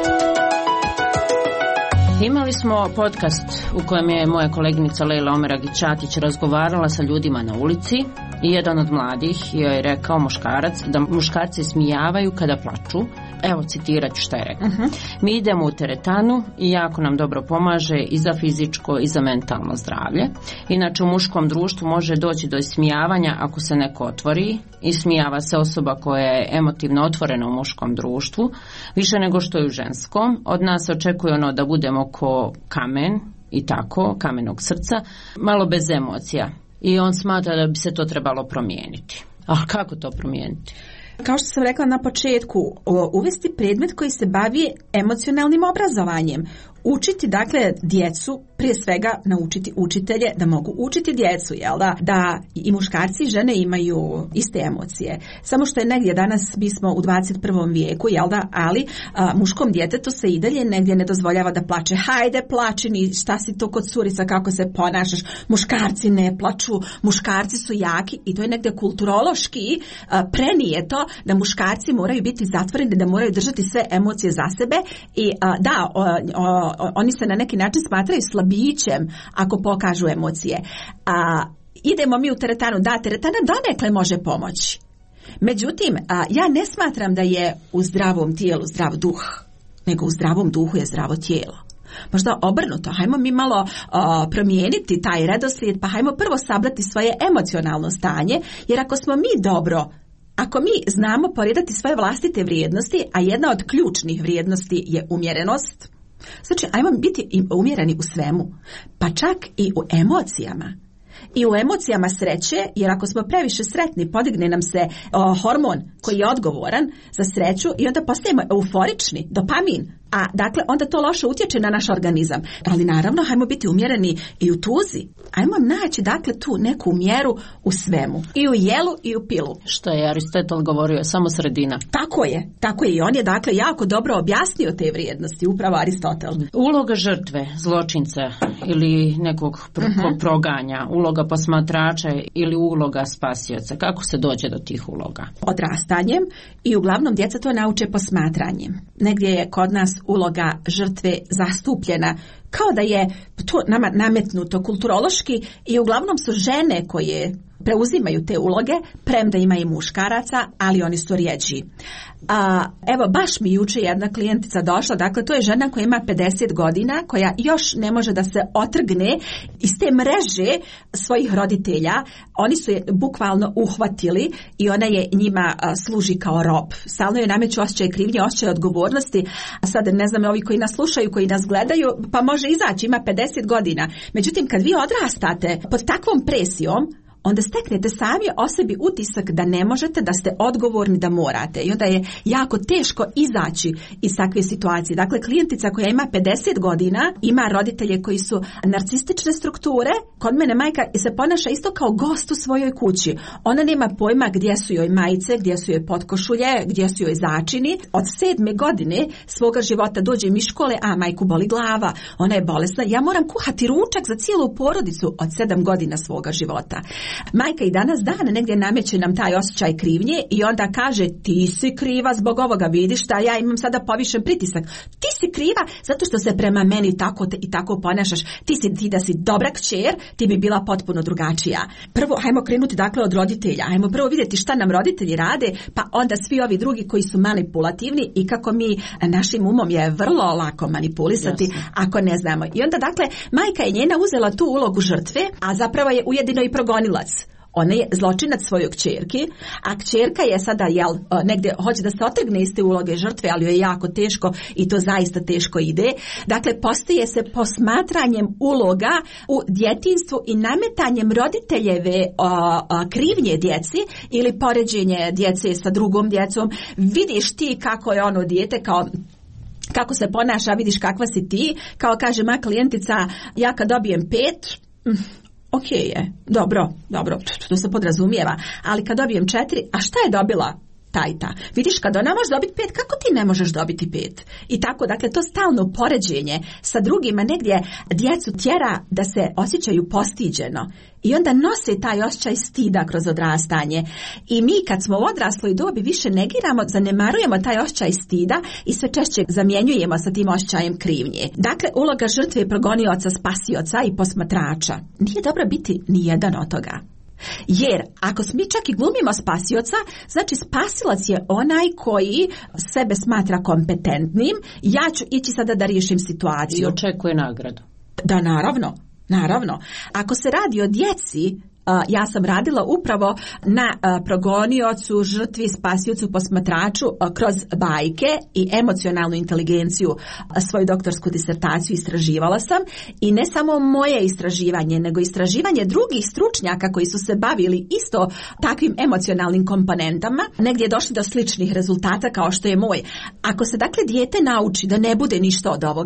Imali smo podcast u kojem je moja koleginica Lejla Omeragić-Ćatić razgovarala sa ljudima na ulici i jedan od mladih joj je rekao, muškarac, da muškarci smijavaju kada plaču. Evo, citirat ću šta je rekao. Mi idemo u teretanu i jako nam dobro pomaže i za fizičko i za mentalno zdravlje. Inače, u muškom društvu može doći do ismijavanja ako se neko otvori. Ismijava se osoba koja je emotivno otvorena u muškom društvu, više nego što je u ženskom. Od nas se očekuje ono da budemo ko kamen i tako, kamenog srca, malo bez emocija. I on smatra da bi se to trebalo promijeniti. A kako to promijeniti? Kao što sam rekla na početku, uvesti predmet koji se bavi emocionalnim obrazovanjem. učiti dakle djecu, prije svega naučiti učitelje da mogu učiti djecu, jel da i muškarci i žene imaju iste emocije. Samo što je negdje danas bismo u 21. vijeku, jel da, ali muškom djetetu se i dalje negdje ne dozvoljava da plače. Hajde plačini, šta si to kod curica, kako se ponašaš. Muškarci ne plaču, muškarci su jaki i to je negdje kulturološki prenijeto da muškarci moraju biti zatvoreni, da moraju držati sve emocije za sebe i da, oni se na neki način smatraju slabićem ako pokažu emocije. Idemo mi u teretanu, da, teretana donekle može pomoći. Međutim, ja ne smatram da je u zdravom tijelu zdrav duh, nego u zdravom duhu je zdravo tijelo. Možda obrnuto, hajmo mi malo promijeniti taj redoslijed, pa hajmo prvo sabrati svoje emocionalno stanje, jer ako smo mi dobro, ako mi znamo poredati svoje vlastite vrijednosti, a jedna od ključnih vrijednosti je umjerenost, znači ajmo biti umjereni u svemu, pa čak i u emocijama. I u emocijama sreće, jer ako smo previše sretni, podigne nam se hormon koji je odgovoran za sreću i onda postajemo euforični, dopamin. A dakle, onda to loše utječe na naš organizam. Ali naravno, hajmo biti umjereni i u tuzi. Ajmo naći, dakle, tu neku mjeru u svemu. I u jelu i u pilu. Što je Aristotel govorio, samo sredina. Tako je. I on je, dakle, jako dobro objasnio te vrijednosti, upravo Aristotel. Uloga žrtve, zločinca ili nekog proganja, uloga posmatrača ili uloga spasioca. Kako se dođe do tih uloga? Odrastanjem i uglavnom djeca to nauče posmatranjem. Negdje je kod nas uloga žrtve zastupljena kao da je to nama nametnuto kulturološki i uglavnom su žene koje preuzimaju te uloge, premda ima i muškaraca, ali oni su rjeđi. Evo, baš mi juče jedna klijentica došla, dakle to je žena koja ima 50 godina, koja još ne može da se otrgne iz te mreže svojih roditelja. Oni su je bukvalno uhvatili i ona je njima služi kao rob. Stalno je nameću osjećaj krivnje, osjećaj odgovornosti, a sad ne znam, ovi koji nas slušaju, koji nas gledaju, pa može izaći, ima 50 godina. Međutim, kad vi odrastate pod takvom presijom, onda steknete sami o sebi utisak da ne možete, da ste odgovorni, da morate. I onda je jako teško izaći iz takve situacije. Dakle, klijentica koja ima 50 godina, ima roditelje koji su narcistične strukture. Kod mene majka se ponaša isto kao gost u svojoj kući. Ona nema pojma gdje su joj majice, gdje su joj potkošulje, gdje su joj začini. Od 7. godine svoga života dođe mi škole, a majku boli glava, ona je bolesna. Ja moram kuhati ručak za cijelu porodicu od 7 godina svoga života. Majka i danas dana negdje nameće nam taj osjećaj krivnje i onda kaže ti si kriva zbog ovoga, vidiš da ja imam sada povišen pritisak. Ti si kriva zato što se prema meni tako i tako ponašaš. Ti da si dobra kćer, ti bi bila potpuno drugačija. Prvo, hajmo krenuti dakle od roditelja. Hajmo prvo vidjeti šta nam roditelji rade, pa onda svi ovi drugi koji su manipulativni i kako mi našim umom je vrlo lako manipulisati. Jasne. Ako ne znamo. I onda dakle, majka je njena uzela tu ulogu žrtve, a zapravo je ujedino i progonilac. Ona je zločinac svojoj kćerki, a kćerka je sada negdje hoće da se otrgne iz te uloge žrtve, ali joj je jako teško i to zaista teško ide. Dakle, postaje se posmatranjem uloga u djetinjstvu i nametanjem roditeljeve krivnje djeci ili poređenje djece sa drugom djecom. Vidiš ti kako je ono dijete, kako se ponaša, vidiš kakva si ti. Kao kaže moja klijentica, ja kad dobijem 5... Ok je, dobro, to se podrazumijeva, ali kad dobijem 4, a šta je dobila ta? Vidiš, kad ona može dobiti 5, kako ti ne možeš dobiti 5? I tako, dakle, to stalno poređenje sa drugima negdje djecu tjera da se osjećaju postiđeno. I onda nose taj osjećaj stida kroz odrastanje. I mi kad smo u odrasloj dobi više negiramo, zanemarujemo taj osjećaj stida i sve češće zamjenjujemo sa tim osjećajem krivnje. Dakle, uloga žrtve je progonioca, spasioca i posmatrača. Nije dobro biti nijedan od toga. Jer ako mi čak i glumimo spasioca, znači spasilac je onaj koji sebe smatra kompetentnim, ja ću ići sada da riješim situaciju. I očekuje nagradu. Da, naravno. Ako se radi o djeci, ja sam radila upravo na progoniocu, žrtvi, spasiocu, posmatraču kroz bajke i emocionalnu inteligenciju. Svoju doktorsku disertaciju istraživala sam i ne samo moje istraživanje, nego istraživanje drugih stručnjaka koji su se bavili isto takvim emocionalnim komponentama, negdje došli do sličnih rezultata kao što je moj. Ako se dakle dijete nauči da ne bude ništa od ovoga,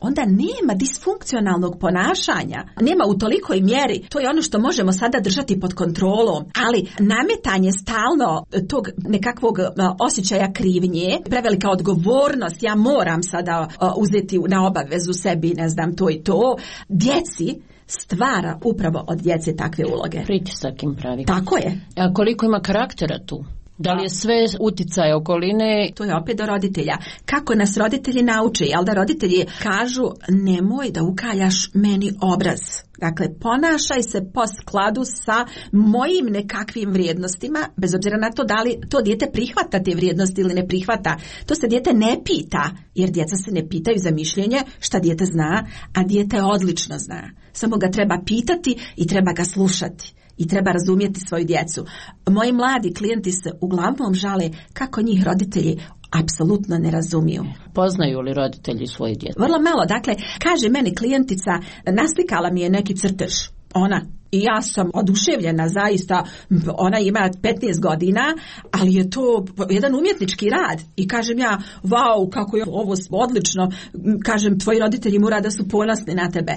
onda nema disfunkcionalnog ponašanja. Nema u tolikoj mjeri. To je ono što možemo sada držati pod kontrolom. Ali nametanje stalno tog nekakvog osjećaja krivnje, prevelika odgovornost, ja moram sada uzeti na obavezu sebi, ne znam, to i to, djeci stvara upravo od djece takve uloge. Pritisak im pravi. Tako je. A koliko ima karaktera tu? Da li je sve uticaje okoline? To je opet do roditelja. Kako nas roditelji nauče? Jel da roditelji kažu nemoj da ukaljaš meni obraz. Dakle, ponašaj se po skladu sa mojim nekakvim vrijednostima, bez obzira na to da li to dijete prihvata te vrijednosti ili ne prihvata. To se dijete ne pita, jer djeca se ne pitaju za mišljenje šta dijete zna, a dijete odlično zna. Samo ga treba pitati i treba ga slušati. I treba razumjeti svoju djecu. Moji mladi klijenti se uglavnom žale kako njih roditelji apsolutno ne razumiju. Poznaju li roditelji svoje djece? Vrlo malo. Dakle, kaže meni klijentica, naslikala mi je neki crtež. Ona. I ja sam oduševljena, zaista, ona ima 15 godina, ali je to jedan umjetnički rad. I kažem ja, vau, kako je ovo odlično. Kažem, tvoji roditelji mora da su ponosni na tebe.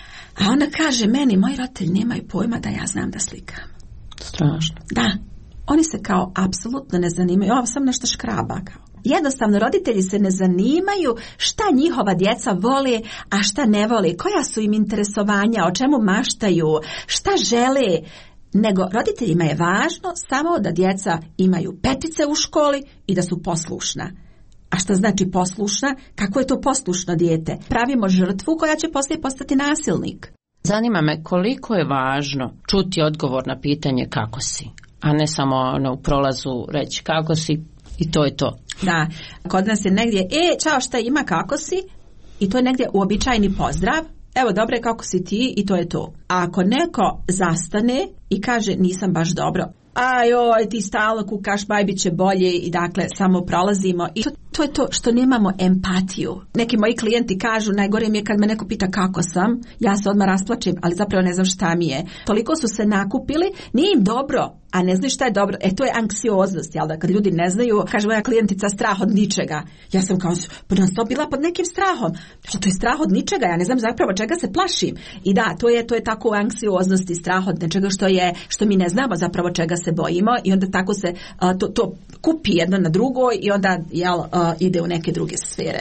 A ona kaže meni, moji roditelji nemaju pojma da ja znam da slikam. Strašno. Da, oni se kao apsolutno ne zanimaju, ovo sam nešto škraba kao. Jednostavno, roditelji se ne zanimaju šta njihova djeca vole, a šta ne vole, koja su im interesovanja, o čemu maštaju, šta žele. Nego roditeljima je važno samo da djeca imaju 5 u školi i da su poslušna. A šta znači poslušna? Kako je to poslušno dijete? Pravimo žrtvu koja će poslije postati nasilnik. Zanima me koliko je važno čuti odgovor na pitanje kako si, a ne samo u prolazu reći kako si i to je to. Da, kod nas je negdje, čao, šta ima, kako si? I to je negdje uobičajeni pozdrav. Evo, dobre, kako si ti? I to je to. A ako neko zastane i kaže nisam baš dobro, ajoj, ti stalno kukaš, bit će bolje i dakle samo prolazimo. I to je to što nemamo empatiju. Neki moji klijenti kažu, najgore mi je kad me neko pita kako sam, ja se odmah rasplačem, ali zapravo ne znam šta mi je. Toliko su se nakupili, nije im dobro, a ne znaju šta je dobro. To je anksioznost, jel da, kad ljudi ne znaju, kaže moja klijentica, strah od ničega. Ja sam kao, bila pod nekim strahom. To je strah od ničega, ja ne znam zapravo čega se plašim. I da, to je tako anksioznost i strah od nečega što mi ne znamo zapravo čega se bojimo i onda tako se to kupi jedno na drugo i onda ide u neke druge sfere.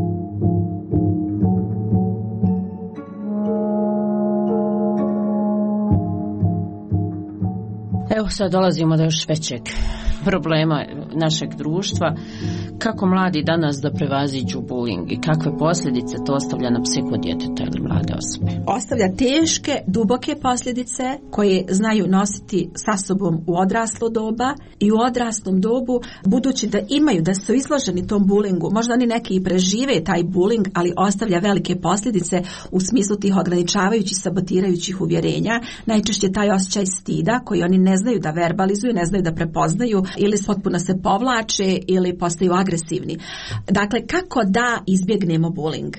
Evo sad dolazimo do još većeg problema našeg društva. Kako mladi danas da prevaziđu bullying i kakve posljedice to ostavlja na psihu djeteta ili mlade osobe? Ostavlja teške, duboke posljedice koje znaju nositi sa sobom u odraslo doba i u odraslom dobu, budući da su izloženi tom bullyingu. Možda oni neki i prežive taj bullying, ali ostavlja velike posljedice u smislu tih ograničavajućih, sabotirajućih uvjerenja. Najčešće taj osjećaj stida koji oni ne znaju da verbalizuju, ne znaju da prepoznaju ili potpuno se povlače ili postaju agresivni. Dakle, kako da izbjegnemo bullying?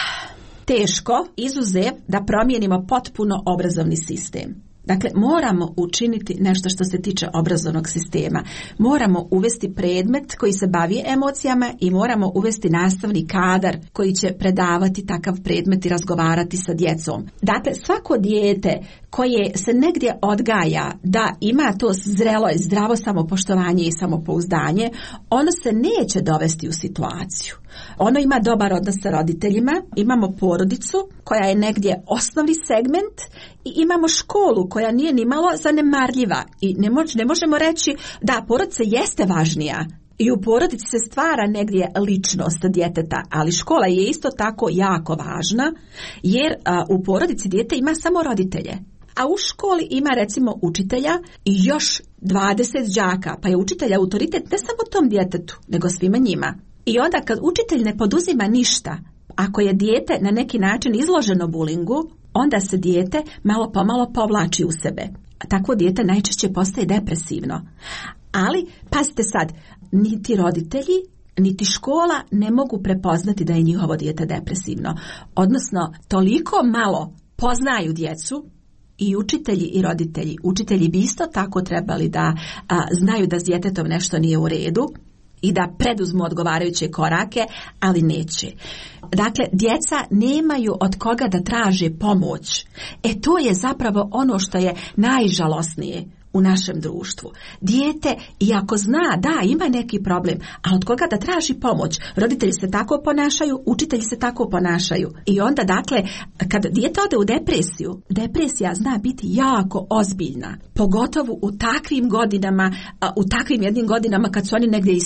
Teško, izuzev da promijenimo potpuno obrazovni sistem. Dakle, moramo učiniti nešto što se tiče obrazovnog sistema. Moramo uvesti predmet koji se bavi emocijama i moramo uvesti nastavni kadar koji će predavati takav predmet i razgovarati sa djecom. Dakle, svako dijete koje se negdje odgaja da ima to zrelo i zdravo samopoštovanje i samopouzdanje, ono se neće dovesti u situaciju. Ono ima dobar odnos sa roditeljima, imamo porodicu koja je negdje osnovni segment i imamo školu koja nije nimalo zanemarljiva i ne možemo reći da porodica jeste važnija. I u porodici se stvara negdje ličnost djeteta, ali škola je isto tako jako važna jer u porodici dijete ima samo roditelje. A u školi ima recimo učitelja i još 20 đaka, pa je učitelj autoritet ne samo tom djetetu, nego svima njima. I onda kad učitelj ne poduzima ništa, ako je dijete na neki način izloženo bulingu, onda se dijete malo pomalo povlači u sebe. Takvo dijete najčešće postaje depresivno. Ali, pazite sad, niti roditelji, niti škola ne mogu prepoznati da je njihovo dijete depresivno. Odnosno, toliko malo poznaju djecu, i učitelji i roditelji. Učitelji bi isto tako trebali da znaju da s djetetom nešto nije u redu i da preduzmu odgovarajuće korake, ali neće. Dakle, djeca nemaju od koga da traže pomoć. To je zapravo ono što je najžalosnije u našem društvu. Dijete, iako zna da ima neki problem, a od koga da traži pomoć? Roditelji se tako ponašaju, učitelji se tako ponašaju. I onda, dakle, kad dijete ode u depresiju, depresija zna biti jako ozbiljna. Pogotovo u takvim godinama, u takvim jednim godinama kad su oni negdje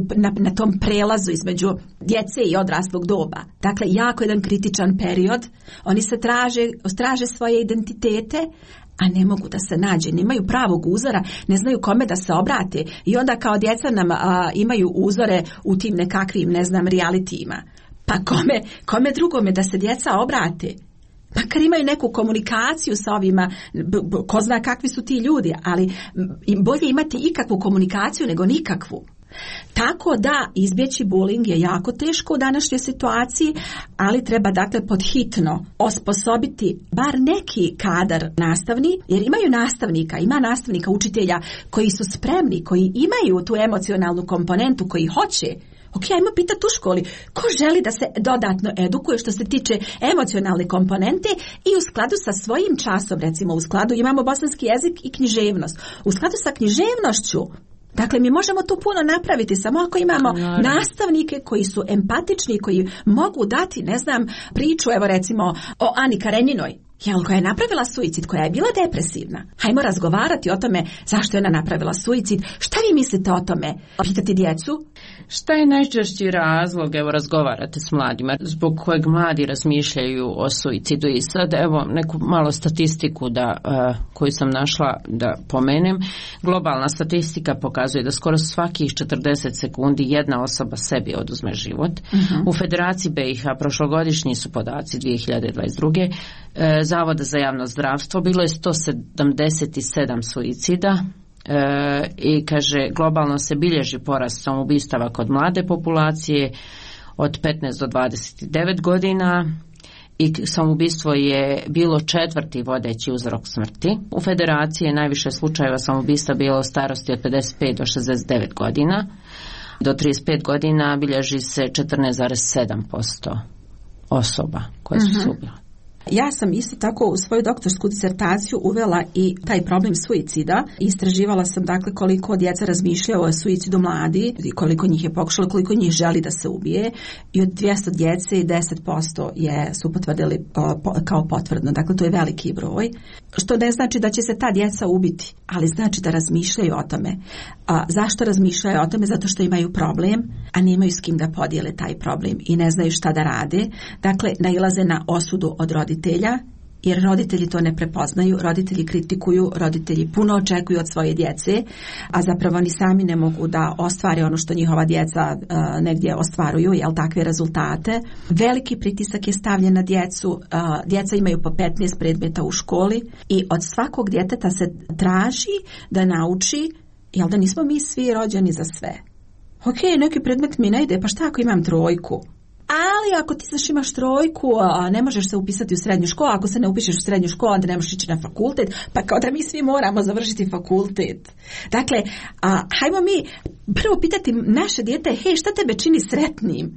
na tom prelazu između djece i odraslog doba. Dakle, jako jedan kritičan period. Oni se traže svoje identitete, a ne mogu da se nađe, nemaju pravog uzora, ne znaju kome da se obrate i onda kao djeca nam imaju uzore u tim nekakvim, ne znam, realitijima. Pa kome drugome da se djeca obrate? Makar imaju neku komunikaciju sa ovima, ko zna kakvi su ti ljudi, ali bolje imati ikakvu komunikaciju nego nikakvu. Tako da izbjeći bullying je jako teško u današnjoj situaciji, ali treba dakle podhitno osposobiti bar neki kadar nastavni, jer ima nastavnika, učitelja koji su spremni, koji imaju tu emocionalnu komponentu, koji hoće. Ok, ajmo pitati u školi ko želi da se dodatno edukuje što se tiče emocionalne komponente i u skladu sa svojim časom, recimo u skladu imamo bosanski jezik i književnost. U skladu sa književnošću, dakle, mi možemo tu puno napraviti samo ako imamo nastavnike koji su empatični, koji mogu dati, ne znam, priču, evo recimo o Ani Karenjinoj, koja je napravila suicid, koja je bila depresivna. Hajmo razgovarati o tome zašto je ona napravila suicid. Šta vi mislite o tome? Pitati djecu? Šta je najčešći razlog, evo razgovarate s mladima, zbog kojeg mladi razmišljaju o suicidu? I sad evo neku malo statistiku koju sam našla da pomenem. Globalna statistika pokazuje da skoro svakih 40 sekundi jedna osoba sebi oduzme život. U Federaciji BiH prošlogodišnji su podaci 2022. Zavoda za javno zdravstvo bilo je 177 suicida. I kaže, globalno se bilježi porast samoubistava kod mlade populacije od 15 do 29 godina i samoubistvo je bilo 4. vodeći uzrok smrti. U Federaciji je najviše slučajeva samoubistva bilo u starosti od 55 do 69 godina. Do 35 godina bilježi se 14,7% osoba koje su se ubile. Ja sam isto tako u svoju doktorsku disertaciju uvela i taj problem suicida. Istraživala sam dakle koliko djeca razmišljaju o suicidu mladi, koliko njih je pokušalo, koliko njih želi da se ubije i od 200 djece 10% su potvrdili kao potvrdno. Dakle, to je veliki broj. Što ne znači da će se ta djeca ubiti, ali znači da razmišljaju o tome. Zašto razmišljaju o tome? Zato što imaju problem, a nemaju s kim da podijele taj problem i ne znaju šta da rade. Dakle, nailaze na osudu od roditelja, jer roditelji to ne prepoznaju, roditelji kritikuju, roditelji puno očekuju od svoje djece, a zapravo ni sami ne mogu da ostvare ono što njihova djeca negdje ostvaruju, takve rezultate. Veliki pritisak je stavljen na djecu, djeca imaju po 15 predmeta u školi i od svakog djeteta se traži da nauči, da nismo mi svi rođeni za sve. Ok, neki predmet mi ne ide, pa šta ako imam 3? Ali ako ti znaš imaš 3, a ne možeš se upisati u srednju školu, ako se ne upišeš u srednju školu, onda ne možeš ići na fakultet, pa kao da mi svi moramo završiti fakultet. Dakle, hajmo mi prvo pitati naše dijete, hej, šta tebe čini sretnim?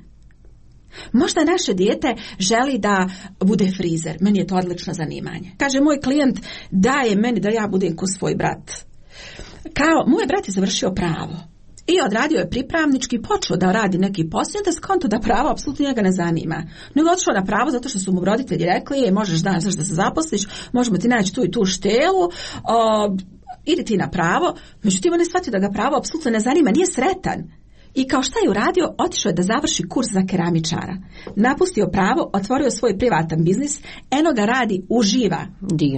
Možda naše dijete želi da bude frizer, meni je to odlično zanimanje. Kaže moj klijent, daje meni da ja budem ko svoj brat. Kao, moj brat je završio pravo. I odradio je pripravnički, počeo da radi neki posao, da skonto da pravo apsolutno njega ne zanima. Nego otišao na pravo zato što su mu roditelji rekli, možeš danas da se zaposliš, možemo ti naći tu i tu štelu, idi ti na pravo. Međutim, on je shvatio da ga pravo apsolutno ne zanima, nije sretan. I kao šta je uradio, otišao je da završi kurs za keramičara. Napustio pravo, otvorio svoj privatan biznis, eno ga radi, uživa.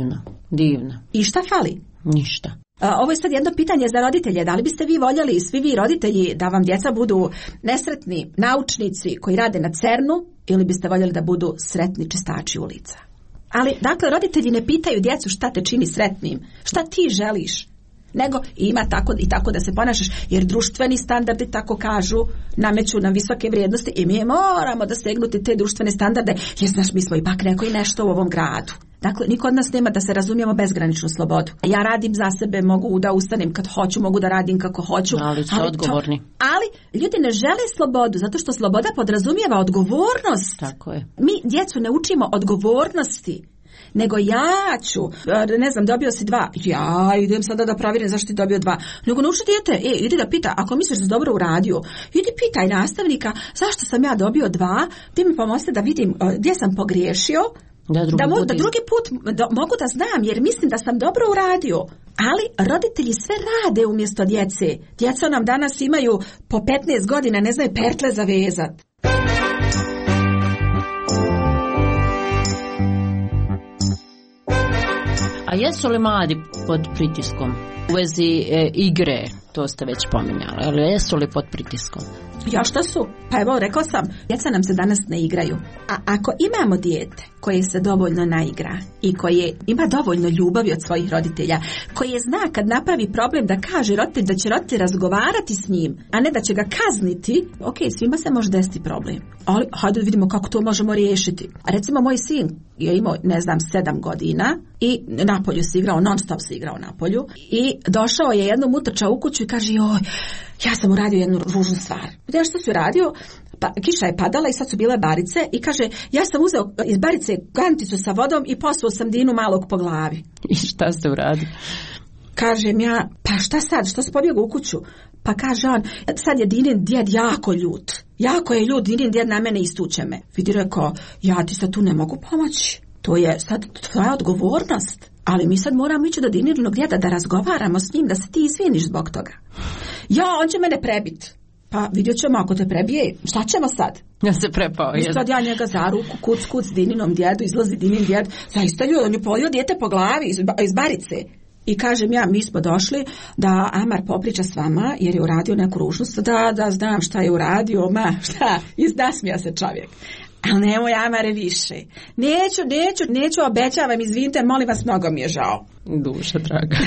Divno. I šta fali? Ništa. Ovo je sad jedno pitanje za roditelje. Da li biste vi voljeli, svi vi roditelji, da vam djeca budu nesretni naučnici koji rade na CERN-u ili biste voljeli da budu sretni čistači ulica? Ali, dakle, roditelji ne pitaju djecu šta te čini sretnim, šta ti želiš, nego ima tako da se ponašaš, jer društveni standardi, tako kažu, nameću nam visoke vrijednosti i mi moramo da stegnuti te društvene standarde, jer znaš, mi smo ipak neko i nešto u ovom gradu. Dakle, niko od nas nema, da se razumijemo, bezgraničnu slobodu. Ja radim za sebe, mogu da ustanem kad hoću, mogu da radim kako hoću. Ali su odgovorni. Ali ljudi ne žele slobodu, zato što sloboda podrazumijeva odgovornost. Tako je. Mi djecu ne učimo odgovornosti. Nego ja ću, ne znam, dobio si 2, ja idem sada da provjerim zašto ti dobio 2. Nego nauči dijete, idi da pita, ako misliš da si dobro uradio, idi pitaj nastavnika zašto sam ja dobio 2, ti mi pomozi da vidim gdje sam pogriješio, da drugi put mogu da znam, jer mislim da sam dobro uradio. Ali roditelji sve rade umjesto djece. Djeca nam danas imaju po 15 godina, ne znaju pertle zavezat. A jesu li mladi pod pritiskom? U vezi igre, to ste već pominjali, ali jesu li pod pritiskom? Ja, što su? Pa evo, rekla sam, djeca nam se danas ne igraju. A ako imamo dijete koje se dovoljno naigra i koje ima dovoljno ljubavi od svojih roditelja, koje zna kad napravi problem da kaže roditelj da će roditelj razgovarati s njim, a ne da će ga kazniti, ok, svima se može desiti problem. Ali hajde vidimo kako to možemo riješiti. A recimo, moj sin je imao, 7 godina i napolju se igrao, non stop se igrao napolju i došao je jednom, utrčao u kuću i kaže, joj, ja sam uradio jednu ružnu stvar. Ja, što si uradio? Pa kiša je padala i sad su bile barice i kaže, ja sam uzeo iz barice kanticu sa vodom i posuo sam Dinu malog po glavi. I šta ste uradili? Kažem ja, pa šta sad, što si pobjegao u kuću? Pa kaže on, sad je Dinin djed jako ljut. Jako je ljut, Dinin djed na mene istuče me. Vidi, rekao, ja ti sad tu ne mogu pomoći. To je sad tvoja odgovornost. Ali mi sad moramo ići do Dininog djeda da razgovaramo s njim, da se ti izviniš zbog toga. Ja, on će mene prebiti. Pa vidjet ćemo, ako te prebije, šta ćemo sad? Ja se prepao. I sad ja njega za ruku, kuc Dininom djedu, izlazi Dinin djed. Zaista ljudi, on je polio dijete po glavi iz barice. I kažem ja, mi smo došli da Amar popriča s vama, jer je uradio neku ružnost, da znam šta je uradio, šta, nasmija se čovjek. Ali nemoj, Amare, više. Neću, obećavam, izvinite, molim vas, mnogo mi je žao. Duša draga.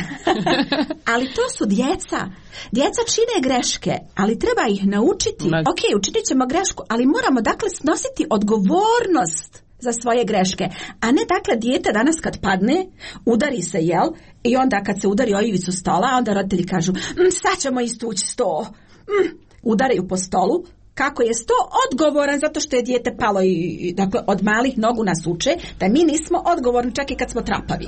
Ali to su djeca. Djeca čine greške, ali treba ih naučiti. Ok, učinit ćemo grešku, ali moramo dakle snositi odgovornost za svoje greške. A ne dakle dijete danas kad padne, udari se, jel? I onda kad se udari o ivicu stola, onda roditelji kažu, sad ćemo istući sto. Udaraju po stolu. Kako je sto odgovoran zato što je dijete palo i dakle od malih nogu nas uče da mi nismo odgovorni čak i kad smo trapavi.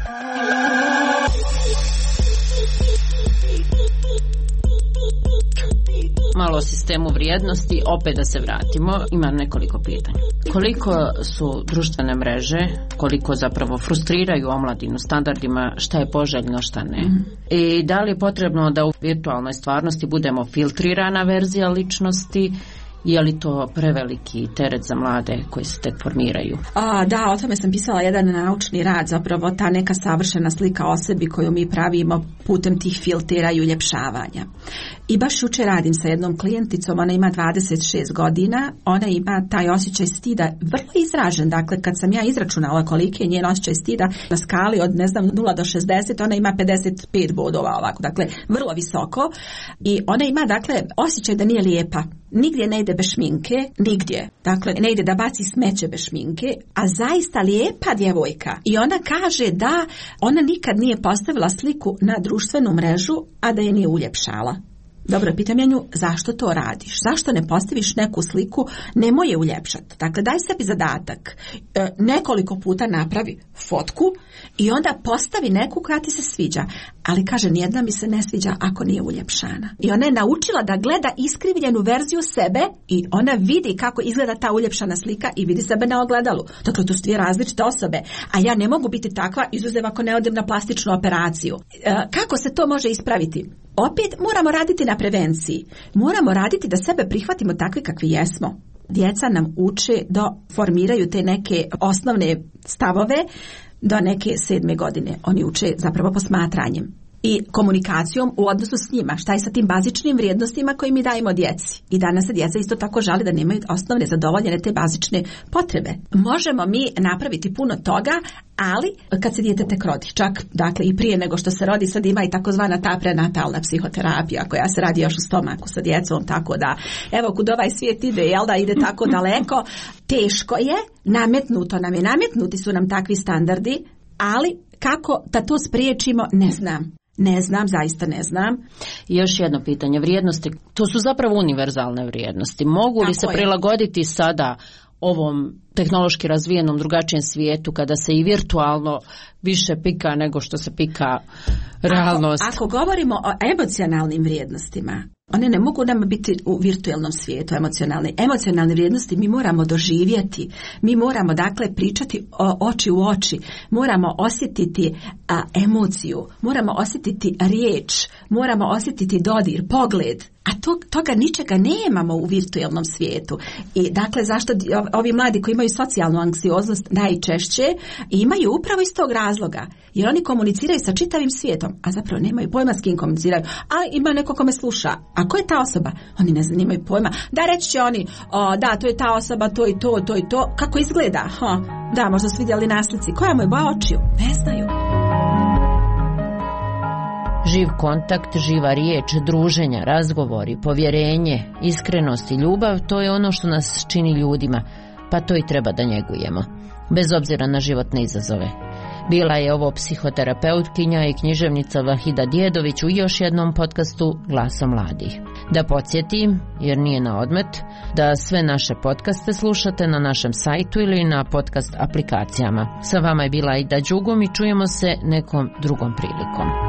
Malo o sistemu vrijednosti, opet da se vratimo, imam nekoliko pitanja. Koliko su društvene mreže, koliko zapravo frustriraju omladinu standardima, šta je poželjno, šta ne? I da li je potrebno da u virtualnoj stvarnosti budemo filtrirana verzija ličnosti? Je li to preveliki teret za mlade koji se tek formiraju? Da, o tome sam pisala jedan naučni rad, zapravo ta neka savršena slika o sebi koju mi pravimo putem tih filtera i uljepšavanja. I baš jučer radim sa jednom klijenticom, ona ima 26 godina, ona ima taj osjećaj stida vrlo izražen, dakle kad sam ja izračunala koliki je njen osjećaj stida na skali od 0 do 60, ona ima 55 bodova ovako, dakle vrlo visoko i ona ima dakle osjećaj da nije lijepa. Nigdje ne ide bez šminke, nigdje. Dakle, ne ide da baci smeće bez šminke, a zaista lijepa djevojka. I ona kaže da ona nikad nije postavila sliku na društvenu mrežu, a da je nije uljepšala. Dobro, pitam ja nju, zašto to radiš? Zašto ne postaviš neku sliku, nemoj je uljepšati? Dakle, daj sebi zadatak. Nekoliko puta napravi fotku i onda postavi neku koja ti se sviđa. Ali kaže, nijedna mi se ne sviđa ako nije uljepšana. I ona je naučila da gleda iskrivljenu verziju sebe i ona vidi kako izgleda ta uljepšana slika i vidi sebe na ogledalu. Dakle, to su dvije različite osobe. A ja ne mogu biti takva, izuzev ako ne odem na plastičnu operaciju. Kako se to može ispraviti? Opet moramo raditi na prevenciji. Moramo raditi da sebe prihvatimo takvi kakvi jesmo. Djeca nam uče da formiraju te neke osnovne stavove do neke 7. godine. Oni uče zapravo posmatranjem. i komunikacijom u odnosu s njima. Šta je sa tim bazičnim vrijednostima koje mi dajemo djeci? I danas se djeca isto tako žali da nemaju osnovne zadovoljene te bazične potrebe. Možemo mi napraviti puno toga, ali kad se dijete tek rodi, čak dakle i prije nego što se rodi, sad ima i takozvana ta prenatalna psihoterapija koja se radi još u stomaku sa djecom, tako da evo kud ovaj svijet ide, jel da ide tako daleko, teško je, nametnuti su nam takvi standardi, ali kako da to spriječimo, ne znam. Ne znam, zaista ne znam. Još jedno pitanje, vrijednosti, to su zapravo univerzalne vrijednosti. Mogu li se prilagoditi sada ovom tehnološki razvijenom drugačijem svijetu kada se i virtualno više pika nego što se pika realnost? Ako govorimo o emocionalnim vrijednostima, one ne mogu nam biti u virtualnom svijetu emocionalne vrijednosti mi moramo doživjeti, mi moramo dakle pričati oči u oči, moramo osjetiti emociju, moramo osjetiti riječ, moramo osjetiti dodir, pogled, a toga ničega nemamo u virtualnom svijetu. I dakle zašto ovi mladi koji imaju socijalnu anksioznost najčešće imaju upravo iz tog razloga, jer oni komuniciraju sa čitavim svijetom, a zapravo nemaju pojma s kim komuniciraju, a ima neko ko me sluša. A ko je ta osoba? Oni ne znaju, nemaju pojma. Da, reći će oni, da, to je ta osoba, to i to, to i to. Kako izgleda? Da, možda su vidjeli na slici. Koja mu je boja očiju? Ne znaju. Živ kontakt, živa riječ, druženja, razgovori, povjerenje, iskrenost i ljubav, to je ono što nas čini ljudima, pa to i treba da njegujemo, bez obzira na životne izazove. Bila je ovo psihoterapeutkinja i književnica Vahida Djedović u još jednom podcastu Glasa mladih. Da podsjetim, jer nije na odmet, da sve naše podcaste slušate na našem sajtu ili na podcast aplikacijama. Sa vama je bila Aida Đugum i čujemo se nekom drugom prilikom.